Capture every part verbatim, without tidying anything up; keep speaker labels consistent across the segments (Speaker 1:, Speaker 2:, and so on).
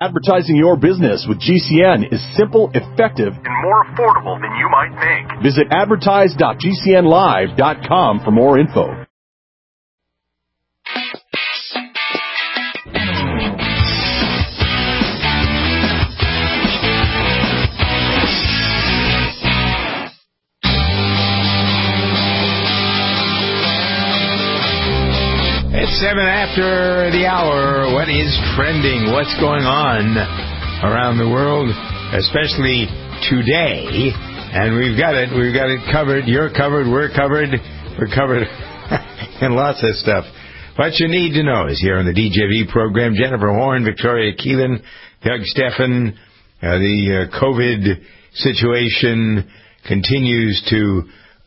Speaker 1: Advertising your business with G C N is simple, effective, and more affordable than you might think. Visit advertise dot g c n live dot com for more info.
Speaker 2: It's seven after the hour. What is trending? What's going on around the world, especially today? And we've got it. We've got it covered. You're covered. We're covered. We're covered in lots of stuff. What you need to know is here on the D J V program, Jennifer Horn, Victoria Keelan, Doug Steffen. Uh, the uh, COVID situation continues to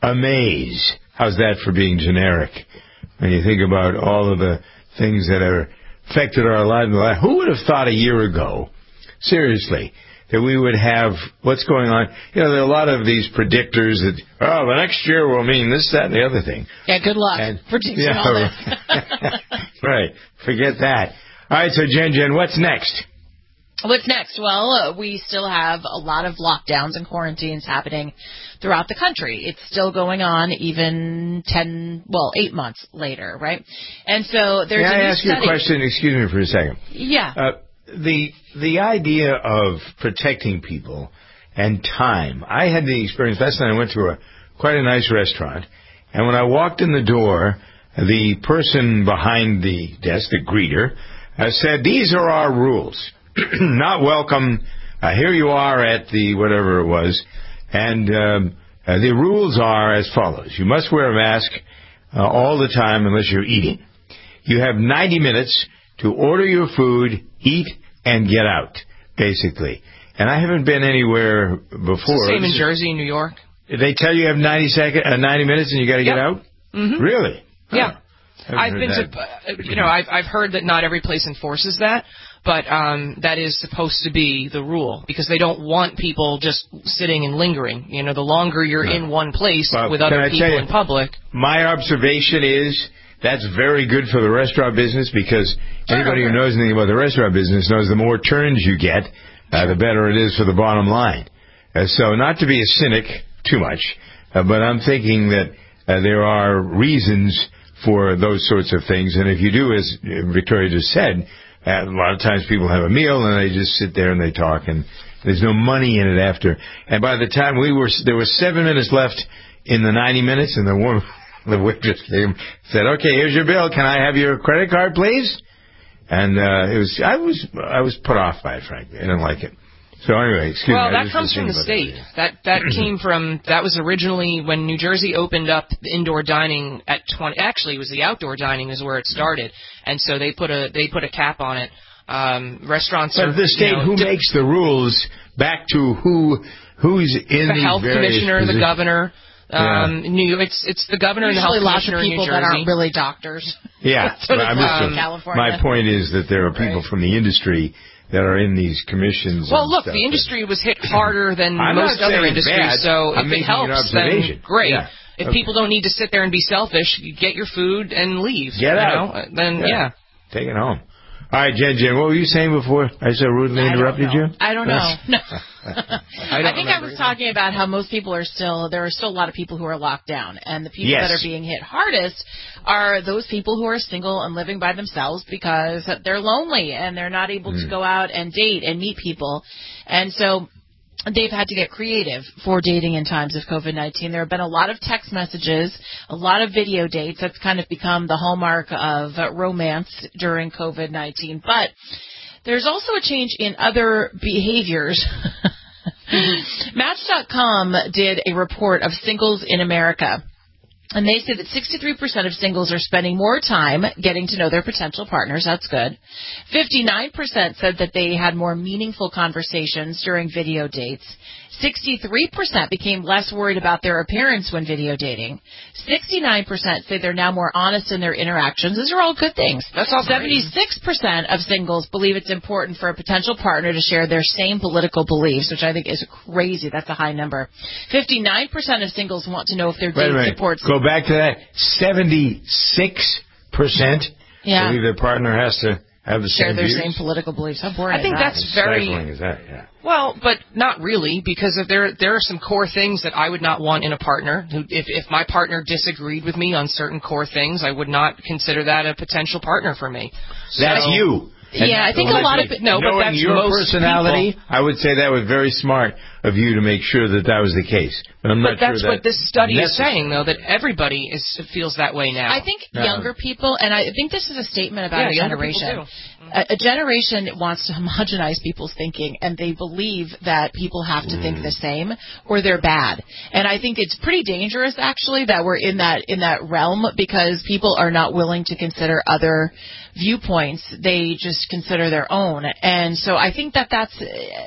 Speaker 2: amaze. How's that for being generic? When you think about all of the things that have affected our lives, who would have thought a year ago, seriously, that we would have what's going on? You know, there are a lot of these predictors that, oh, the next year will mean this, that, and the other thing.
Speaker 3: Yeah, good luck
Speaker 2: and,
Speaker 3: predicting
Speaker 2: yeah,
Speaker 3: all this.
Speaker 2: Right. Forget that. All right, so Jen, Jen, what's next?
Speaker 3: What's next? Well, uh, we still have a lot of lockdowns and quarantines happening throughout the country. It's still going on even ten, well, eight months later, right? And so there's
Speaker 2: May
Speaker 3: a new
Speaker 2: I ask
Speaker 3: study.
Speaker 2: you a question? Excuse me for a second.
Speaker 3: Yeah.
Speaker 2: Uh, the the idea of protecting people and time. I had the experience last night. I went to a quite a nice restaurant, and when I walked in the door, the person behind the desk, the greeter, uh, said, "These are our rules. Not welcome. Uh, here you are at the whatever it was, and um, uh, the rules are as follows: you must wear a mask uh, all the time unless you're eating. You have ninety minutes to order your food, eat, and get out, basically." And I haven't been anywhere before.
Speaker 4: It's the same in Jersey and New York.
Speaker 2: They tell you you have ninety second, uh, ninety minutes, and you got to
Speaker 4: yep.
Speaker 2: get out.
Speaker 4: Mm-hmm.
Speaker 2: Really?
Speaker 4: Yeah.
Speaker 2: Huh.
Speaker 4: I've been that. to, uh, you know, I've I've heard that not every place enforces that. But um, that is supposed to be the rule because they don't want people just sitting and lingering. You know, the longer you're
Speaker 2: yeah.
Speaker 4: in one place
Speaker 2: well,
Speaker 4: with other people
Speaker 2: you,
Speaker 4: in public.
Speaker 2: My observation is that's very good for the restaurant business because sure, anybody sure. who knows anything about the restaurant business knows the more turns you get, uh, sure. the better it is for the bottom line. Uh, so not to be a cynic too much, uh, but I'm thinking that uh, there are reasons for those sorts of things. And if you do, as Victoria just said, Uh, a lot of times people have a meal and they just sit there and they talk and there's no money in it after. And by the time we were, there was seven minutes left in the ninety minutes and the woman, the waitress came, said, "Okay, here's your bill. Can I have your credit card, please?" And uh, it was, I was, I was put off by it, frankly. I didn't like it. So anyway, excuse
Speaker 4: well,
Speaker 2: me.
Speaker 4: Well, that comes from the state. That that came from that was originally when New Jersey opened up the indoor dining at twenty. Actually, it was the outdoor dining is where it started, and so they put a they put a cap on it. Um, restaurants.
Speaker 2: But
Speaker 4: are,
Speaker 2: the state,
Speaker 4: you know,
Speaker 2: who
Speaker 4: di-
Speaker 2: makes the rules? Back to who who's in
Speaker 4: the
Speaker 2: these
Speaker 4: health commissioner,
Speaker 2: positions?
Speaker 4: the governor. Um,
Speaker 2: yeah.
Speaker 4: New, it's it's the governor and the health
Speaker 3: lots
Speaker 4: commissioner
Speaker 3: of people
Speaker 4: in New Jersey.
Speaker 3: that aren't really doctors.
Speaker 2: Yeah,
Speaker 3: so
Speaker 2: I'm
Speaker 3: um,
Speaker 2: just,
Speaker 3: California.
Speaker 2: my point is that there are people right. from the industry that are in these commissions.
Speaker 4: Well, look,
Speaker 2: stuff.
Speaker 4: the industry was hit harder than
Speaker 2: I'm
Speaker 4: most other industries,
Speaker 2: bad.
Speaker 4: so
Speaker 2: I'm
Speaker 4: if it helps, then great.
Speaker 2: Yeah.
Speaker 4: If
Speaker 2: okay.
Speaker 4: people don't need to sit there and be selfish, you get your food and leave.
Speaker 2: Get
Speaker 4: you
Speaker 2: out.
Speaker 4: Know? Then,
Speaker 2: yeah.
Speaker 4: yeah.
Speaker 2: Take it home. All right, Jen, Jen, what were you saying before I so rudely
Speaker 3: I
Speaker 2: interrupted
Speaker 3: you? I don't know. No.
Speaker 2: I,
Speaker 3: I think I was talking about how most people are still, there are still a lot of people who are locked down. And the people
Speaker 2: yes.
Speaker 3: that are being hit hardest are those people who are single and living by themselves because they're lonely and they're not able mm. to go out and date and meet people. And so they've had to get creative for dating in times of COVID nineteen. There have been a lot of text messages, a lot of video dates. That's kind of become the hallmark of uh, romance during COVID nineteen. But there's also a change in other behaviors. Match dot com did a report of singles in America. And they said that sixty-three percent of singles are spending more time getting to know their potential partners. That's good. fifty-nine percent said that they had more meaningful conversations during video dates. sixty-three percent became less worried about their appearance when video dating. sixty-nine percent say they're now more honest in their interactions. These are all good things.
Speaker 4: That's all
Speaker 3: seventy-six percent of singles believe it's important for a potential partner to share their same political beliefs, which I think is crazy. That's a high number. fifty-nine percent of singles want to know if their date supports...
Speaker 2: Go back to that. seventy-six percent
Speaker 3: yeah.
Speaker 2: believe their partner has to have the
Speaker 3: share
Speaker 2: same
Speaker 3: their
Speaker 2: views?
Speaker 3: same political beliefs. How boring
Speaker 4: I think
Speaker 3: is that?
Speaker 4: that's very
Speaker 2: stifling is that, yeah.
Speaker 4: Well, but not really, because if there there are some core things that I would not want in a partner. Who, if if my partner disagreed with me on certain core things, I would not consider that a potential partner for me.
Speaker 2: That's
Speaker 4: so,
Speaker 2: you. And
Speaker 3: yeah, I think a lot of it. No,
Speaker 2: knowing
Speaker 3: but that's
Speaker 2: your
Speaker 3: most
Speaker 2: personality,
Speaker 3: people.
Speaker 2: I would say that was very smart of you to make sure that that was the case. But I'm not
Speaker 4: But that's
Speaker 2: sure
Speaker 4: what this study
Speaker 2: necessary.
Speaker 4: is saying, though, that everybody is feels that way now.
Speaker 3: I think
Speaker 2: No.
Speaker 3: younger people, and I think this is a statement about
Speaker 4: Yeah,
Speaker 3: a
Speaker 4: younger people
Speaker 3: generation.
Speaker 4: do.
Speaker 3: A, a generation wants to homogenize people's thinking, and they believe that people have to mm. think the same, or they're bad. And I think it's pretty dangerous, actually, that we're in that in that realm, because people are not willing to consider other viewpoints. They just consider their own. And so I think that that's...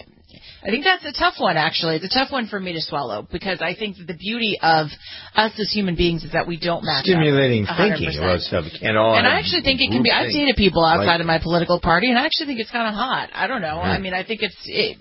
Speaker 3: I think that's a tough one, actually. It's a tough one for me to swallow, because I think that the beauty of us as human beings is that we don't match
Speaker 2: Stimulating
Speaker 3: up.
Speaker 2: thinking about stuff. Can't all
Speaker 3: and I actually think it can be. I've dated people outside like, of my political party, and I actually think it's kind of hot. I don't know. Yeah. I mean, I think it's. It,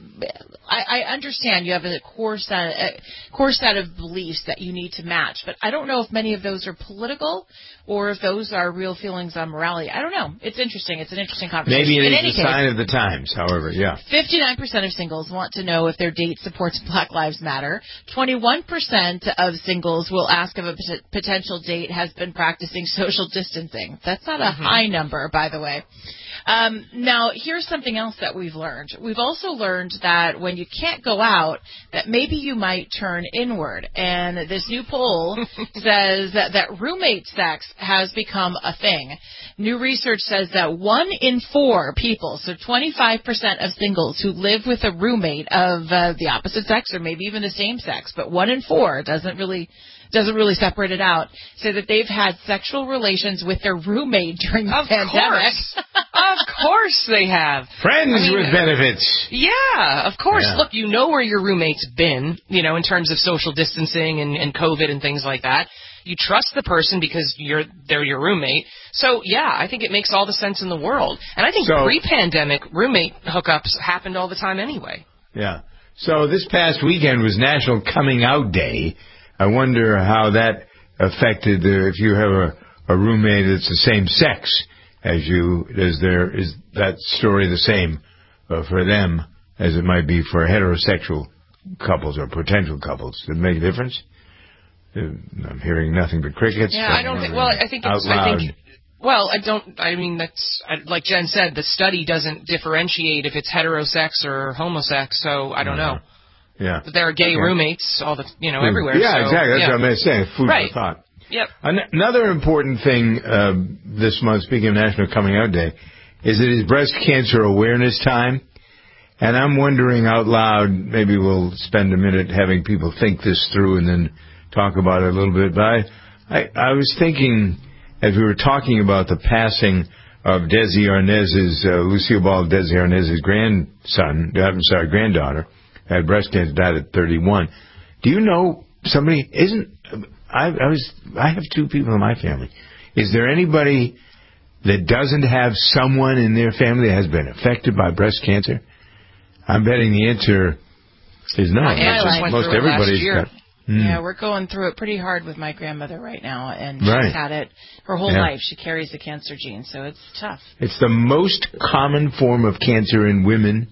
Speaker 3: I, I understand you have a core set, a core set of beliefs that you need to match, but I don't know if many of those are political or if those are real feelings on morality. I don't know. It's interesting. It's an interesting conversation.
Speaker 2: Maybe it
Speaker 3: In
Speaker 2: is
Speaker 3: any
Speaker 2: a
Speaker 3: case,
Speaker 2: sign of the times, however, yeah.
Speaker 3: fifty-nine percent of singles want to know if their date supports Black Lives Matter. twenty-one percent of singles will ask if a pot- potential date has been practicing social distancing. That's not a mm-hmm. high number, by the way. Um, now, here's something else that we've learned. We've also learned that when you can't go out, that maybe you might turn inward. And this new poll says that, that roommate sex has become a thing. New research says that one in four people, so twenty-five percent of singles who live with a roommate of uh, the opposite sex or maybe even the same sex, but one in four doesn't really... doesn't really separate it out, say that they've had sexual relations with their roommate during the
Speaker 4: of
Speaker 3: pandemic.
Speaker 4: Course. Of course they have.
Speaker 2: Friends
Speaker 4: I mean,
Speaker 2: with benefits.
Speaker 4: Yeah, of course.
Speaker 2: Yeah.
Speaker 4: Look, you know where your roommate's been, you know, in terms of social distancing and, and COVID and things like that. You trust the person because you're they're your roommate. So, yeah, I think it makes all the sense in the world. And I think so, pre-pandemic roommate hookups happened all the time anyway.
Speaker 2: Yeah. So this past weekend was National Coming Out Day. I wonder how that affected the, if you have a, a roommate that's the same sex as you. Is there is that story the same uh, for them as it might be for heterosexual couples or potential couples? Does it make a difference? Uh, I'm hearing nothing but crickets.
Speaker 4: Yeah, I don't think. Well, I think it's. I think. Well, I don't. I mean, that's like Jen said. The study doesn't differentiate if it's heterosex or homosex. So I don't uh-huh. know.
Speaker 2: Yeah.
Speaker 4: But there are gay okay. roommates all the, you know, everywhere.
Speaker 2: Yeah,
Speaker 4: so,
Speaker 2: exactly. That's
Speaker 4: yeah.
Speaker 2: what I'm saying. Food
Speaker 4: right.
Speaker 2: for thought.
Speaker 4: Yep.
Speaker 2: An- another important thing uh, this month, speaking of National Coming Out Day, is it is Breast Cancer Awareness Time. And I'm wondering out loud, maybe we'll spend a minute having people think this through and then talk about it a little bit. But I, I, I was thinking, as we were talking about the passing of Desi Arnaz's, uh, Lucille Ball, Desi Arnaz's grandson, I'm sorry, granddaughter, had breast cancer, died at thirty-one. Do you know somebody isn't? I, I was. I have two people in my family. Is there anybody that doesn't have someone in their family that has been affected by breast cancer? I'm betting the answer is no.
Speaker 3: Yeah,
Speaker 2: most
Speaker 3: like
Speaker 2: most everybody's got. Mm.
Speaker 3: Yeah, we're going through it pretty hard with my grandmother right now, and
Speaker 2: right.
Speaker 3: she's had it her whole
Speaker 2: yeah.
Speaker 3: life. She carries the cancer gene, so it's tough.
Speaker 2: It's the most common form of cancer in women.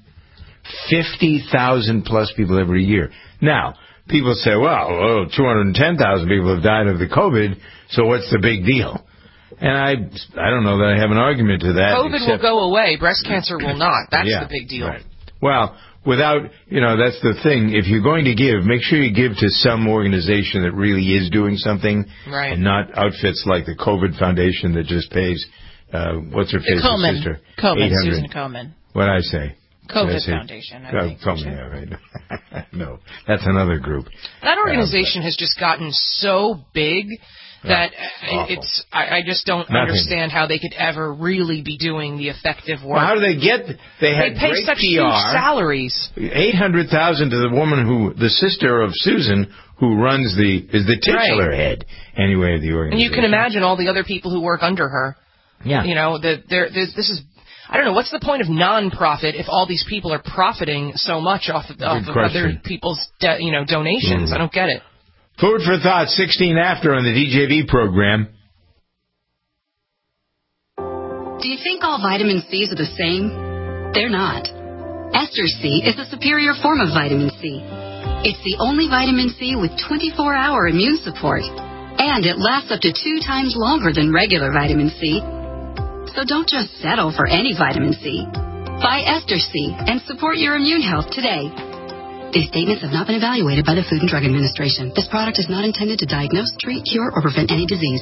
Speaker 2: fifty thousand plus people every year. Now, people say, well, oh, two hundred ten thousand people have died of the COVID, so what's the big deal? And I I don't know that I have an argument to that.
Speaker 4: COVID
Speaker 2: except,
Speaker 4: will go away. Breast cancer will not. That's
Speaker 2: yeah,
Speaker 4: the big deal.
Speaker 2: Right. Well, without, you know, that's the thing. If you're going to give, make sure you give to some organization that really is doing something.
Speaker 4: Right.
Speaker 2: And not outfits like the COVID Foundation that just pays, uh, what's her face?
Speaker 3: Komen.
Speaker 2: Sister?
Speaker 3: Komen, Susan Komen.
Speaker 2: What'd I say?
Speaker 3: COVID Foundation, I
Speaker 2: oh,
Speaker 3: think.
Speaker 2: Komen, yeah, right. No, that's another group.
Speaker 4: That organization um, has just gotten so big that
Speaker 2: oh,
Speaker 4: it's. I, I just don't
Speaker 2: Nothing.
Speaker 4: understand how they could ever really be doing the effective work.
Speaker 2: Well, how do they get? They had
Speaker 4: they pay
Speaker 2: great
Speaker 4: such
Speaker 2: P R,
Speaker 4: huge salaries.
Speaker 2: Eight hundred thousand to the woman who, the sister of Susan, who runs the is the titular
Speaker 4: right.
Speaker 2: head anyway of the organization.
Speaker 4: And you can imagine all the other people who work under her.
Speaker 2: Yeah,
Speaker 4: you know, the, there. This is. I don't know, what's the point of non-profit if all these people are profiting so much off of, off of other people's de- you know, donations? Mm. I don't get it.
Speaker 2: Food for thought, sixteen after on the D J V program.
Speaker 5: Do you think all vitamin C's are the same? They're not. Ester C is a superior form of vitamin C. It's the only vitamin C with twenty-four hour immune support, and it lasts up to two times longer than regular vitamin C. So don't just settle for any vitamin C. Buy Ester C and support your immune health today. These statements have not been evaluated by the Food and Drug Administration. This product is not intended to diagnose, treat, cure, or prevent any disease.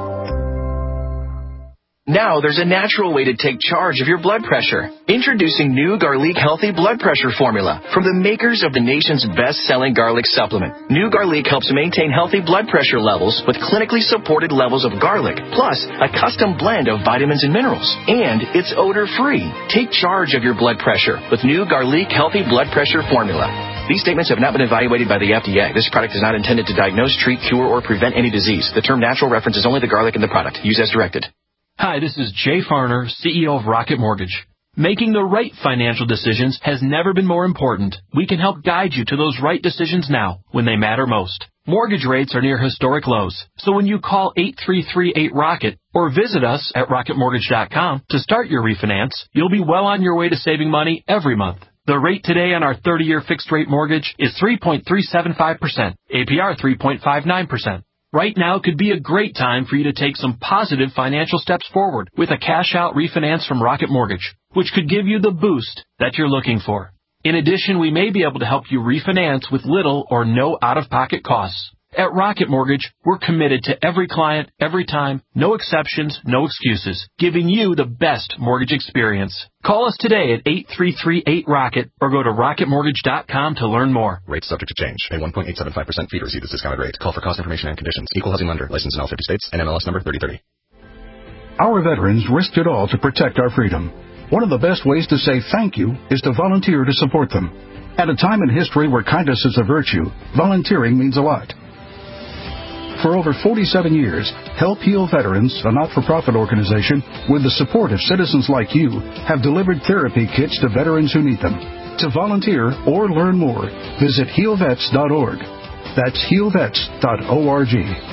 Speaker 6: Now there's a natural way to take charge of your blood pressure. Introducing new Garlic Healthy Blood Pressure Formula from the makers of the nation's best-selling garlic supplement. New Garlic helps maintain healthy blood pressure levels with clinically supported levels of garlic, plus a custom blend of vitamins and minerals. And it's odor-free. Take charge of your blood pressure with new Garlic Healthy Blood Pressure Formula. These statements have not been evaluated by the F D A. This product is not intended to diagnose, treat, cure, or prevent any disease. The term natural references only the garlic in the product. Use as directed.
Speaker 7: Hi, this is Jay Farner, C E O of Rocket Mortgage. Making the right financial decisions has never been more important. We can help guide you to those right decisions now, when they matter most. Mortgage rates are near historic lows, so when you call eight three three eight ROCKET or visit us at rocket mortgage dot com to start your refinance, you'll be well on your way to saving money every month. The rate today on our thirty-year fixed-rate mortgage is three point three seven five percent, A P R three point five nine percent. Right now could be a great time for you to take some positive financial steps forward with a cash-out refinance from Rocket Mortgage, which could give you the boost that you're looking for. In addition, we may be able to help you refinance with little or no out-of-pocket costs. At Rocket Mortgage, we're committed to every client, every time, no exceptions, no excuses, giving you the best mortgage experience. Call us today at eight three three eight ROCKET or go to rocket mortgage dot com to learn more.
Speaker 8: Rates subject to change. Pay one point eight seven five percent fee to receive this discounted rate. Call for cost information and conditions. Equal housing lender. Licensed in all fifty states. N M L S number thirty thirty.
Speaker 9: Our veterans risked it all to protect our freedom. One of the best ways to say thank you is to volunteer to support them. At a time in history where kindness is a virtue, volunteering means a lot. For over forty-seven years, Help Heal Veterans, a not-for-profit organization with the support of citizens like you, have delivered therapy kits to veterans who need them. To volunteer or learn more, visit heal vets dot org. That's heal vets dot org.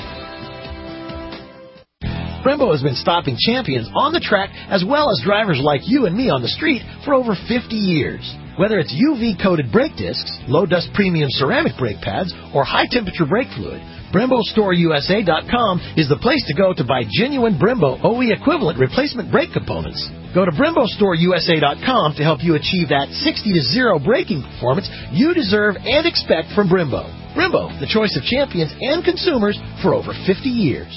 Speaker 10: Brembo has been stopping champions on the track as well as drivers like you and me on the street for over fifty years. Whether it's U V-coated brake discs, low-dust premium ceramic brake pads, or high-temperature brake fluid, Brembo Store U S A dot com is the place to go to buy genuine Brembo O E equivalent replacement brake components. Go to Brembo Store U S A dot com to help you achieve that sixty to zero braking performance you deserve and expect from Brembo. Brembo, the choice of champions and consumers for over fifty years.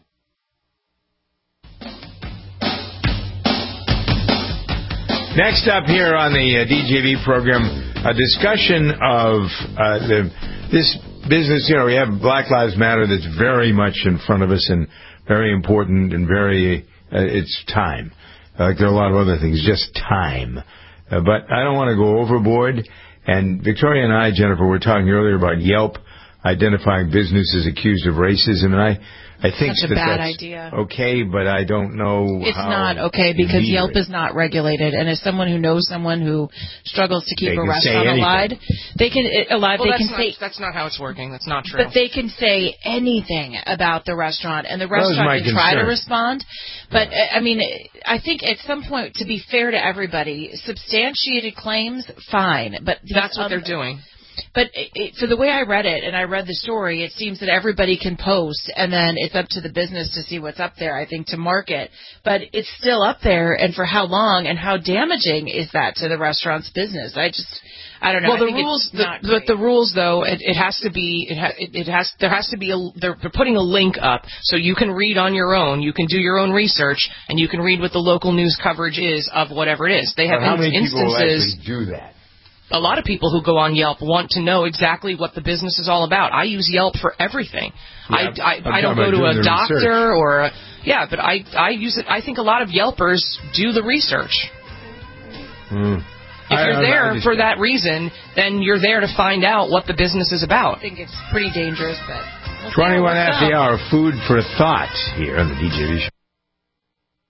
Speaker 2: Next up here on the uh, D J V program, a discussion of uh, the this business. You know, we have Black Lives Matter that's very much in front of us and very important and very, uh, it's time. Like there are a lot of other things, just time. Uh, but I don't want to go overboard. And Victoria and I, Jennifer, were talking earlier about Yelp identifying businesses accused of racism, and I I think
Speaker 3: Such a
Speaker 2: that
Speaker 3: bad
Speaker 2: that's
Speaker 3: idea.
Speaker 2: okay, but I don't know
Speaker 3: It's
Speaker 2: how
Speaker 3: not okay because
Speaker 2: either.
Speaker 3: Yelp is not regulated, and as someone who knows someone who struggles to keep
Speaker 2: They
Speaker 3: a
Speaker 2: can say
Speaker 3: restaurant
Speaker 2: anything.
Speaker 3: alive, they can it, alive.
Speaker 4: Well,
Speaker 3: they
Speaker 4: that's
Speaker 3: can
Speaker 4: not,
Speaker 3: say
Speaker 4: that's not how it's working. That's not true.
Speaker 3: But they can say anything about the restaurant, and the
Speaker 2: That was
Speaker 3: restaurant
Speaker 2: my
Speaker 3: can try to
Speaker 2: concern.
Speaker 3: respond. But, uh, I mean, I think at some point, to be fair to everybody, substantiated claims, fine. But
Speaker 4: that's what
Speaker 3: um,
Speaker 4: they're doing.
Speaker 3: But it, it, for the way I read it, and I read the story, it seems that everybody can post, and then it's up to the business to see what's up there, I think, to market. But it's still up there, and for how long, and how damaging is that to the restaurant's business? I just... I don't know.
Speaker 4: Well,
Speaker 3: I
Speaker 4: the
Speaker 3: think
Speaker 4: rules,
Speaker 3: it's not
Speaker 4: the, but the rules though, it, it has to be, it, ha, it, it has, there has to be a, they're, they're putting a link up so you can read on your own, you can do your own research, and you can read what the local news coverage is of whatever it is. They have
Speaker 2: But how many
Speaker 4: instances.
Speaker 2: people will actually do that?
Speaker 4: A lot of people who go on Yelp want to know exactly what the business is all about. I use Yelp for everything.
Speaker 2: Yeah,
Speaker 4: I, I,
Speaker 2: I'm
Speaker 4: I don't
Speaker 2: talking
Speaker 4: go
Speaker 2: about
Speaker 4: to
Speaker 2: doing
Speaker 4: a
Speaker 2: the
Speaker 4: doctor
Speaker 2: research.
Speaker 4: or a, yeah, but I I use it. I think a lot of Yelpers do the research.
Speaker 2: Hmm.
Speaker 4: If you're
Speaker 2: I- I
Speaker 4: there
Speaker 2: understand.
Speaker 4: for that reason, then you're there to find out what the business is about.
Speaker 3: I think it's pretty dangerous, but... we'll see
Speaker 2: twenty-one
Speaker 3: what's
Speaker 2: after the
Speaker 3: up.
Speaker 2: hour, food for thought here on the D J V Show.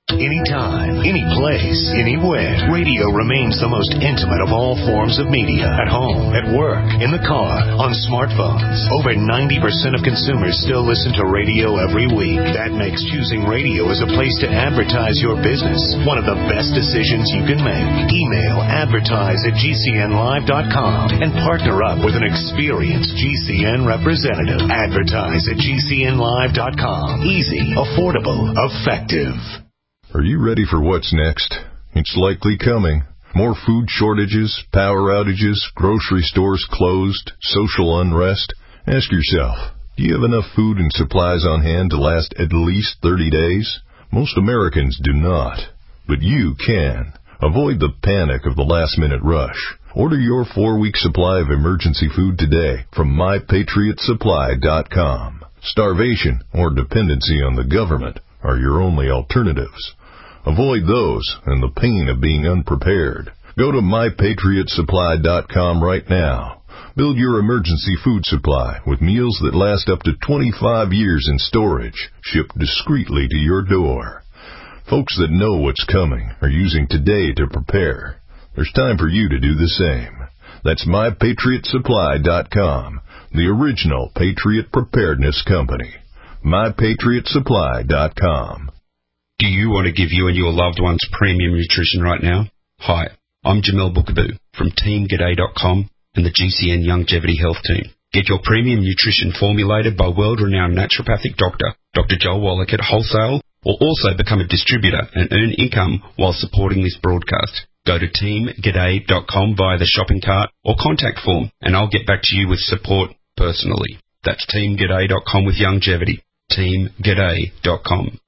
Speaker 11: Anytime, any place, anywhere. Radio remains the most intimate of all forms of media. At home, at work, in the car, on smartphones. Over ninety percent of consumers still listen to radio every week. That makes choosing radio as a place to advertise your business one of the best decisions you can make. Email advertise at G C N live dot com and partner up with an experienced G C N representative. Advertise at G C N live dot com. Easy, affordable, effective.
Speaker 12: Are you ready for what's next? It's likely coming. More food shortages, power outages, grocery stores closed, social unrest. Ask yourself, do you have enough food and supplies on hand to last at least thirty days? Most Americans do not, but you can. Avoid the panic of the last-minute rush. Order your four-week supply of emergency food today from my patriot supply dot com. Starvation or dependency on the government are your only alternatives. Avoid those and the pain of being unprepared. Go to my patriot supply dot com right now. Build your emergency food supply with meals that last up to twenty-five years in storage, shipped discreetly to your door. Folks that know what's coming are using today to prepare. There's time for you to do the same. That's my patriot supply dot com, the original Patriot Preparedness Company. my patriot supply dot com.
Speaker 13: Do you want to give you and your loved ones premium nutrition right now? Hi, I'm Jamel Bookaboo from team g'day dot com and the G C N Longevity Health Team. Get your premium nutrition formulated by world-renowned naturopathic doctor, Doctor Joel Wallach at wholesale, or also become a distributor and earn income while supporting this broadcast. Go to team g'day dot com via the shopping cart or contact form, and I'll get back to you with support personally. That's team g'day dot com with longevity. team g'day dot com.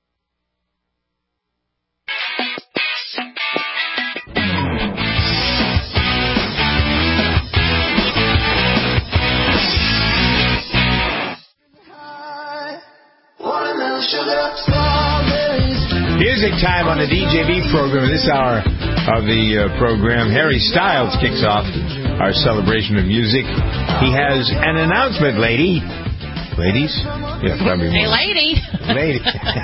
Speaker 2: Music time on the D J B program. This hour of the uh, program, Harry Styles kicks off our celebration of music. He has an announcement, lady. Ladies? Yeah, probably.
Speaker 3: Hey, lady.
Speaker 2: Lady.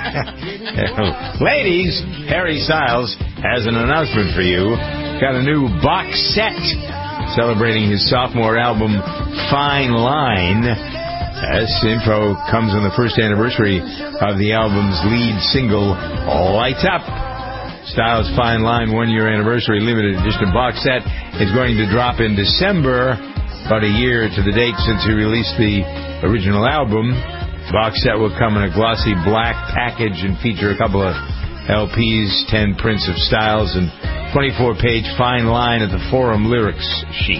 Speaker 2: Ladies, Harry Styles has an announcement for you. Got a new box set celebrating his sophomore album, Fine Line. This info comes on the first anniversary of the album's lead single, Lights Up. Styles' Fine Line one-year anniversary limited edition box set is going to drop in December, about a year to the date since he released the original album. Box set will come in a glossy black package and feature a couple of L Ps, ten prints of Styles, and twenty-four page Fine Line at the Forum Lyrics sheet.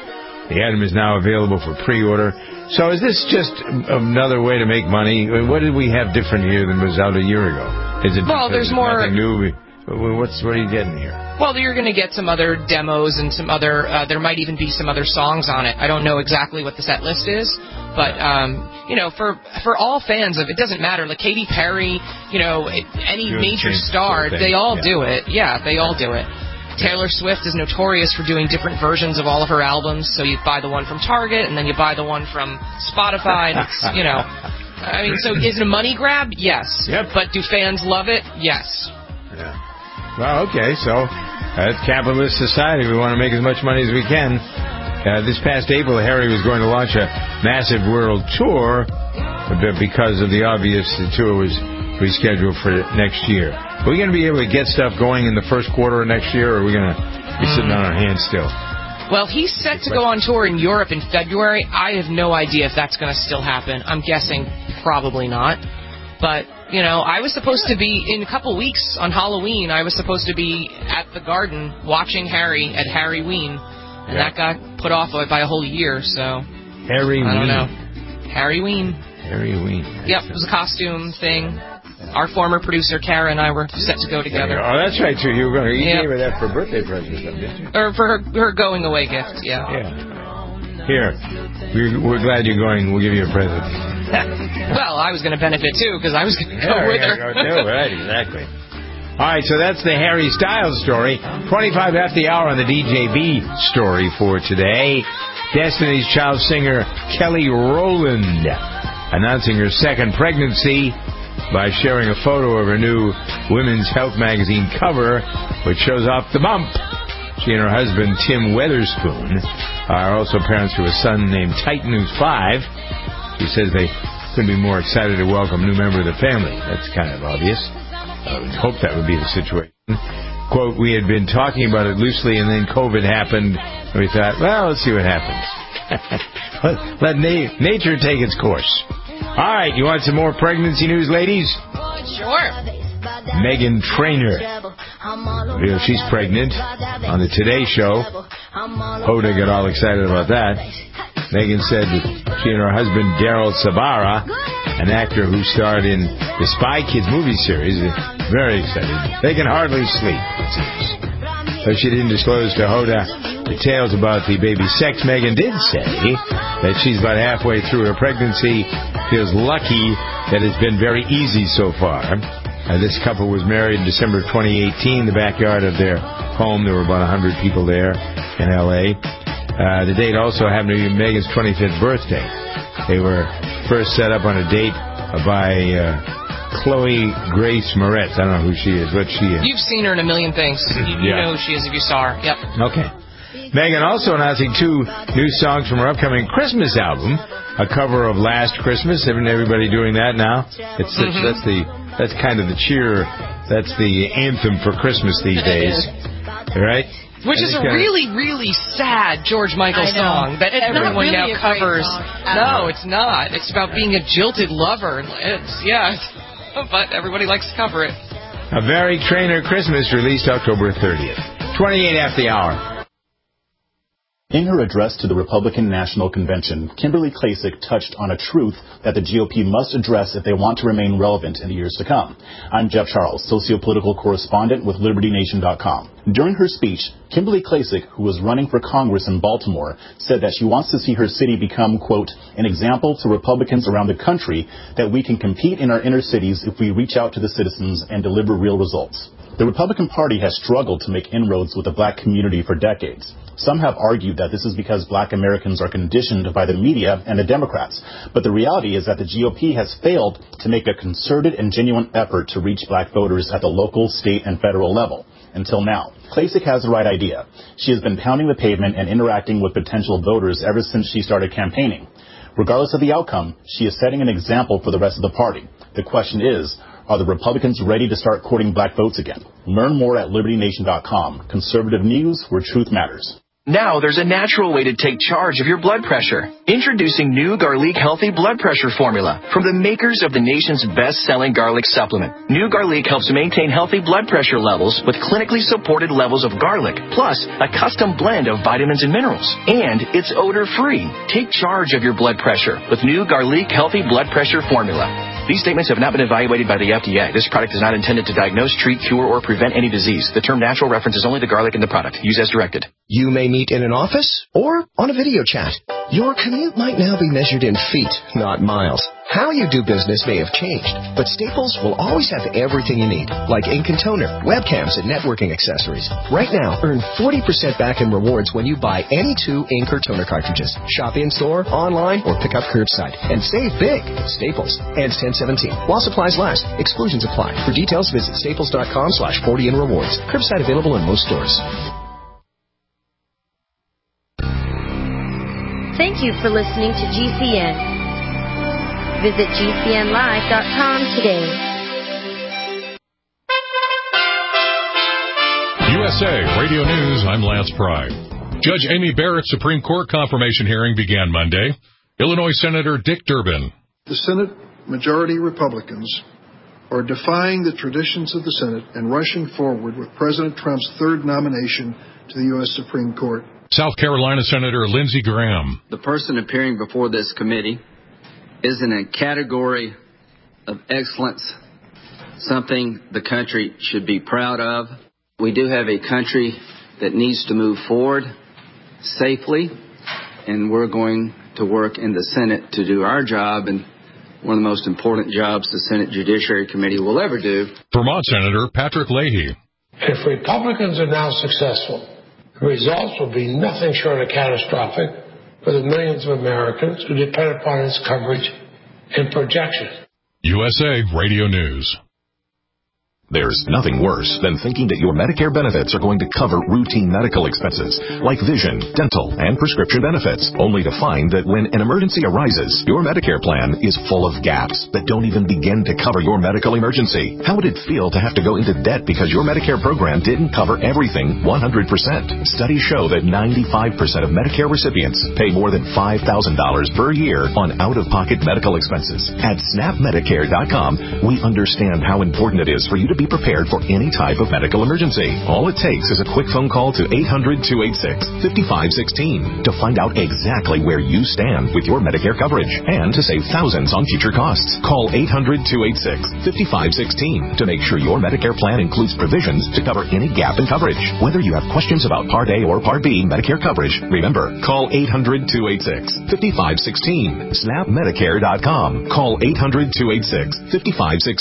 Speaker 2: The item is now available for pre-order. So is this just another way to make money? What did we have different here than was out a year ago? Is it
Speaker 4: well, there's more
Speaker 2: nothing new? What's what are you getting here?
Speaker 4: Well, you're going to get some other demos and some other. Uh, there might even be some other songs on it. I don't know exactly what the set list is, but um, you know, for for all fans of it, doesn't matter. Like Katy Perry, you know, any
Speaker 2: Good
Speaker 4: major star, they all
Speaker 2: yeah.
Speaker 4: do it. Yeah, they all do it. Taylor Swift is notorious for doing different versions of all of her albums. So you buy the one from Target, and then you buy the one from Spotify. And it's, you know, I mean, so is it a money grab? Yes.
Speaker 2: Yep.
Speaker 4: But do fans love it? Yes.
Speaker 2: Yeah. Well, okay. So at capitalist society, we want to make as much money as we can. Uh, this past April, Harry was going to launch a massive world tour, but because of the obvious, the tour was rescheduled for next year. Are we going to be able to get stuff going in the first quarter of next year, or are we going to be sitting on our hands still?
Speaker 4: Well, he's set to go on tour in Europe in February. I have no idea if that's going to still happen. I'm guessing probably not. But, you know, I was supposed to be, in a couple weeks on Halloween, I was supposed to be at the Garden watching Harry at Harry Ween. And yeah. that got put off by a whole year, so...
Speaker 2: Harry Ween.
Speaker 4: I don't know. Harry Ween.
Speaker 2: Harry Ween.
Speaker 4: Yep, it was a costume thing. Our former producer, Kara, and I were set to go together.
Speaker 2: Oh, that's right, too. You were going to, you
Speaker 4: yep.
Speaker 2: gave her that for birthday present or something, didn't you?
Speaker 4: Or for her, her going-away gift, yeah.
Speaker 2: Yeah. Here, we're, we're glad you're going. We'll give you a present.
Speaker 4: Well, I was going to benefit, too, because I was going to go
Speaker 2: yeah,
Speaker 4: with her.
Speaker 2: Go too. Right, exactly. All right, so that's the Harry Styles story. twenty-five after the hour on the D J B story for today. Destiny's Child singer Kelly Rowland announcing her second pregnancy. by sharing a photo of her new Women's Health magazine cover, which shows off the bump. She and her husband, Tim Weatherspoon, are also parents to a son named Titan, who's five. She says they couldn't be more excited to welcome a new member of the family. That's kind of obvious. I would hope that would be the situation. Quote, we had been talking about it loosely, and then COVID happened, and we thought, well, let's see what happens. Let na- nature take its course. All right, you want some more pregnancy news, ladies?
Speaker 3: Sure.
Speaker 2: Meghan Trainor. You know, she's pregnant on the Today Show. Hoda got all excited about that. Meghan said that she and her husband, Daryl Sabara, an actor who starred in the Spy Kids movie series, are very excited. They can hardly sleep, it seems. Though she didn't disclose to Hoda details about the baby's sex, Meghan did say that she's about halfway through her pregnancy, feels lucky that it's been very easy so far. Uh, this couple was married in December of twenty eighteen, the backyard of their home. There were about one hundred people there in L A Uh, the date also happened to be Meghan's twenty-fifth birthday. They were first set up on a date by uh, Chloe Grace Moretz. I don't know who she is, what she is.
Speaker 4: You've seen her in a million things. You, you
Speaker 2: Yeah.
Speaker 4: know who she is if you saw her. Yep.
Speaker 2: Okay. Meghan also announcing two new songs from her upcoming Christmas album, a cover of Last Christmas. Isn't everybody doing that now? It's such,
Speaker 4: Mm-hmm.
Speaker 2: that's the that's kind of the cheer. That's the anthem for Christmas these days, right?
Speaker 4: Which
Speaker 2: And
Speaker 4: is a
Speaker 2: kinda,
Speaker 4: really, really sad George Michael
Speaker 3: I know.
Speaker 4: song that
Speaker 3: It's not
Speaker 4: everyone
Speaker 3: really
Speaker 4: now
Speaker 3: a great
Speaker 4: covers.
Speaker 3: song at
Speaker 4: No,
Speaker 3: all.
Speaker 4: it's not. It's about being a jilted lover. It's yeah, but everybody likes to cover it.
Speaker 2: a very Trainor Christmas released October thirtieth. twenty-eight after the hour.
Speaker 14: In her address to the Republican National Convention, Kimberly Klacik touched on a truth that the G O P must address if they want to remain relevant in the years to come. I'm Jeff Charles, socio-political correspondent with Liberty Nation dot com. During her speech, Kimberly Klacik, who was running for Congress in Baltimore, said that she wants to see her city become, quote, an example to Republicans around the country that we can compete in our inner cities if we reach out to the citizens and deliver real results. The Republican Party has struggled to make inroads with the black community for decades. Some have argued that this is because black Americans are conditioned by the media and the Democrats. But the reality is that the G O P has failed to make a concerted and genuine effort to reach black voters at the local, state, and federal level. Until now. Klacik has the right idea. She has been pounding the pavement and interacting with potential voters ever since she started campaigning. Regardless of the outcome, she is setting an example for the rest of the party. The question is, are the Republicans ready to start courting black votes again? Learn more at Liberty Nation dot com. Conservative news where truth matters.
Speaker 6: Now there's a natural way to take charge of your blood pressure. Introducing new Garlic Healthy Blood Pressure Formula from the makers of the nation's best-selling garlic supplement. New Garlic helps maintain healthy blood pressure levels with clinically supported levels of garlic, plus a custom blend of vitamins and minerals. And it's odor-free. Take charge of your blood pressure with new Garlic Healthy Blood Pressure Formula. These statements have not been evaluated by the F D A. This product is not intended to diagnose, treat, cure, or prevent any disease. The term natural references only the garlic in the product. Use as directed.
Speaker 15: You may meet in an office or on a video chat. Your commute might now be measured in feet, not miles. How you do business may have changed, but Staples will always have everything you need, like ink and toner, webcams, and networking accessories. Right now, earn forty percent back in rewards when you buy any two ink or toner cartridges. Shop in-store, online, or pick up curbside. And save big at Staples. Ends ten seventeen. While supplies last. Exclusions apply. For details, visit staples.com slash 40 in rewards. Curbside available in most stores.
Speaker 16: Thank you for listening to G C N. Visit G C N live dot com today.
Speaker 17: U S A Radio News, I'm Lance Pry. Judge Amy Barrett's Supreme Court confirmation hearing began Monday. Illinois Senator Dick Durbin.
Speaker 18: The Senate majority Republicans are defying the traditions of the Senate and rushing forward with President Trump's third nomination to the U S Supreme Court.
Speaker 17: South Carolina Senator Lindsey Graham.
Speaker 19: The person appearing before this committee is in a category of excellence, something the country should be proud of. We do have a country that needs to move forward safely, and we're going to work in the Senate to do our job, and one of the most important jobs the Senate Judiciary Committee will ever do.
Speaker 17: Vermont Senator Patrick Leahy.
Speaker 20: If Republicans are now successful, the results will be nothing short of catastrophic for the millions of Americans who depend upon its coverage and projection.
Speaker 17: U S A Radio News.
Speaker 21: There's nothing worse than thinking that your Medicare benefits are going to cover routine medical expenses like vision, dental, and prescription benefits, only to find that when an emergency arises, your Medicare plan is full of gaps that don't even begin to cover your medical emergency. How would it feel to have to go into debt because your Medicare program didn't cover everything one hundred percent? Studies show that ninety-five percent of Medicare recipients pay more than five thousand dollars per year on out-of-pocket medical expenses. At snap medicare dot com, we understand how important it is for you to be prepared for any type of medical emergency. All it takes is a quick phone call to eight hundred, two eight six, five five one six to find out exactly where you stand with your Medicare coverage and to save thousands on future costs. Call eight hundred, two eight six, five five one six to make sure your Medicare plan includes provisions to cover any gap in coverage. Whether you have questions about Part A or Part B Medicare coverage, remember, call eight hundred, two eight six, five five one six. snap medicare dot com. Call eight hundred, two eight six, five five one six.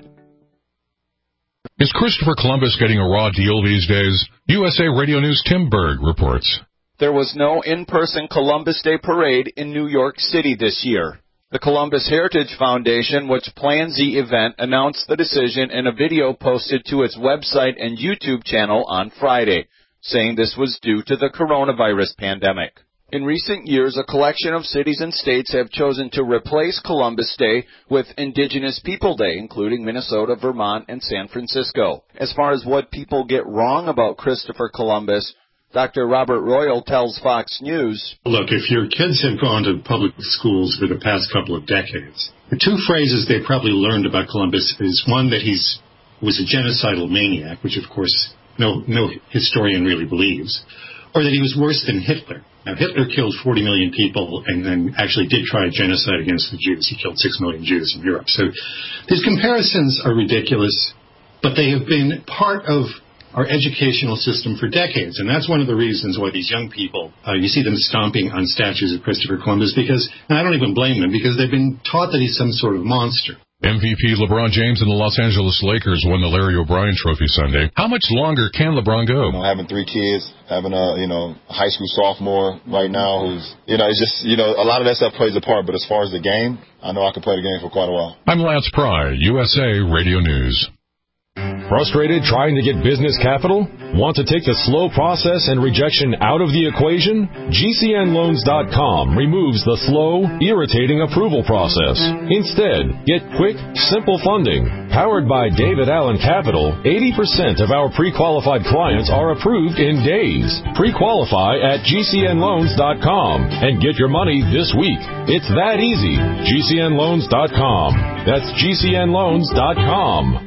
Speaker 17: Is Christopher Columbus getting a raw deal these days? U S A Radio News' Tim Berg reports.
Speaker 22: There was no in-person Columbus Day parade in New York City this year. The Columbus Heritage Foundation, which plans the event, announced the decision in a video posted to its website and YouTube channel on Friday, saying this was due to the coronavirus pandemic. In recent years, a collection of cities and states have chosen to replace Columbus Day with Indigenous People Day, including Minnesota, Vermont, and San Francisco. As far as what people get wrong about Christopher Columbus, Doctor Robert Royal tells Fox News,
Speaker 23: Look, if your kids have gone to public schools for the past couple of decades, the two phrases they probably learned about Columbus is one, that he's was a genocidal maniac, which of course no, no historian really believes, or that he was worse than Hitler. Now, Hitler killed forty million people and then actually did try a genocide against the Jews. He killed six million Jews in Europe. So these comparisons are ridiculous, but they have been part of our educational system for decades. And that's one of the reasons why these young people, uh, you see them stomping on statues of Christopher Columbus because, and I don't even blame them, because they've been taught that he's some sort of monster.
Speaker 17: M V P LeBron James and the Los Angeles Lakers won the Larry O'Brien Trophy Sunday. How much longer can LeBron go?
Speaker 24: You know, having three kids, having a, you know, high school sophomore right now who's, you know, it's just, you know, a lot of that stuff plays a part. But as far as the game, I know I can play the game for quite a while.
Speaker 17: I'm Lance Pry, U S A Radio News.
Speaker 25: Frustrated trying to get business capital? Want to take the slow process and rejection out of the equation? G C N loans dot com removes the slow, irritating approval process. Instead, get quick, simple funding. Powered by David Allen Capital, eighty percent of our pre-qualified clients are approved in days. Pre-qualify at G C N loans dot com and get your money this week. It's that easy. G C N loans dot com. That's G C N loans dot com.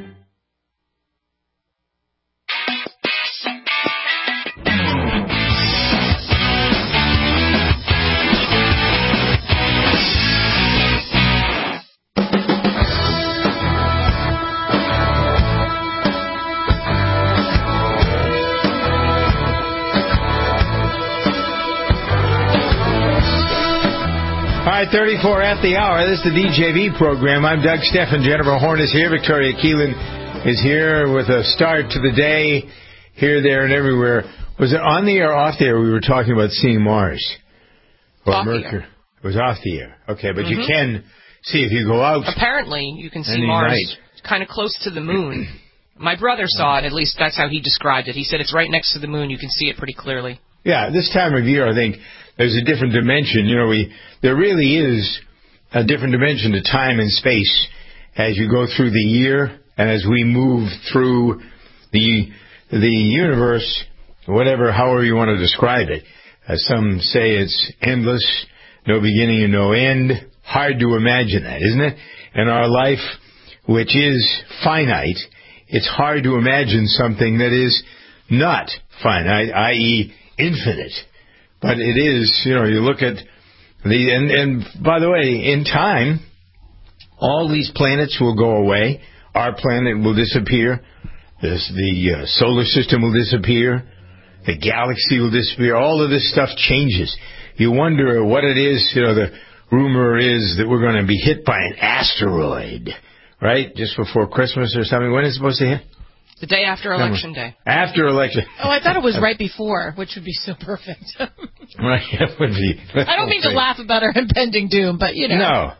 Speaker 2: thirty-four at the hour. This is the D J V program. I'm Doug Steffen. Jennifer Horn is here. Victoria Keelan is here with a start to the day here, there, and everywhere. Was it on the air or off the air we were talking about seeing Mars? Or
Speaker 4: off
Speaker 2: Mercury?
Speaker 4: the air.
Speaker 2: It was off the air. Okay, but
Speaker 4: Mm-hmm.
Speaker 2: you can see if you go out.
Speaker 4: Apparently, you can see
Speaker 2: any
Speaker 4: Mars
Speaker 2: night.
Speaker 4: kind of close to the moon. My brother saw it. At least that's how he described it. He said it's right next to the moon. You can see it pretty clearly.
Speaker 2: Yeah, this time of year, I think there's a different dimension. You know, we there really is a different dimension to time and space as you go through the year and as we move through the the universe, whatever, however you want to describe it. As some say, it's endless, no beginning and no end. Hard to imagine that, isn't it? And our life, which is finite, it's hard to imagine something that is not finite, that is infinite. But it is, you know, you look at the, and, and by the way, in time, all these planets will go away. Our planet will disappear. This, the uh, solar system will disappear. The galaxy will disappear. All of this stuff changes. You wonder what it is. You know, the rumor is that we're going to be hit by an asteroid, right? Just before Christmas or something. When is it supposed to hit?
Speaker 4: The day after Election Day.
Speaker 2: After Election.
Speaker 3: Oh, I thought it was right before, which would be so perfect.
Speaker 2: Right, that would be.
Speaker 3: I don't mean to laugh about our impending doom, but, you know.
Speaker 2: No.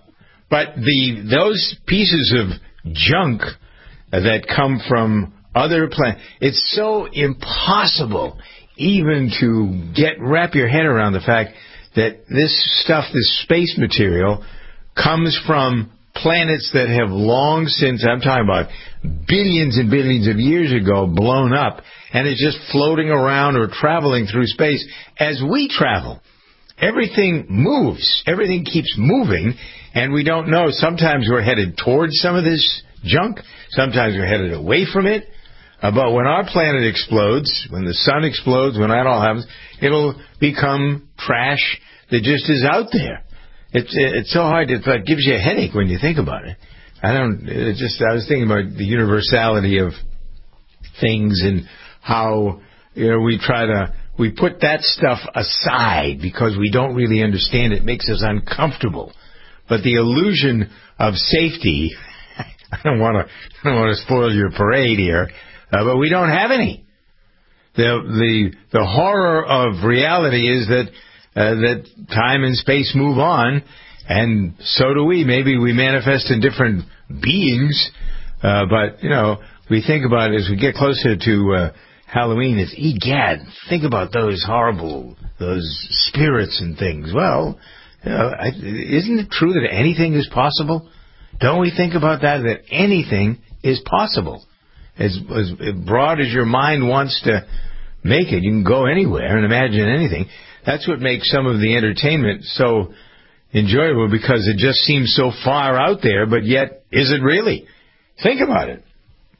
Speaker 2: But the those pieces of junk that come from other planets, it's so impossible even to get wrap your head around the fact that this stuff, this space material, comes from planets that have long since, I'm talking about billions and billions of years ago, blown up, and is just floating around or traveling through space as we travel. Everything moves. Everything keeps moving, and we don't know. Sometimes we're headed towards some of this junk. Sometimes we're headed away from it. Uh, but when our planet explodes, when the sun explodes, when that all happens, it'll become trash that just is out there. It's it's so hard. It like, gives you a headache when you think about it. I don't. It just. I was thinking about the universality of things and how, you know, we try to we put that stuff aside because we don't really understand it. It makes us uncomfortable. But the illusion of safety. I don't want to. I don't want to spoil your parade here, uh, but we don't have any. The the the horror of reality is that. Uh, that time and space move on, and so do we. Maybe we manifest in different beings, uh, but, you know, we think about it as we get closer to uh, Halloween. It's, egad, think about those horrible, those spirits and things. Well, you know, I, isn't it true that anything is possible? Don't we think about that, that anything is possible? As, as broad as your mind wants to make it, you can go anywhere and imagine anything. That's what makes some of the entertainment so enjoyable, because it just seems so far out there, but yet, is it really? Think about it.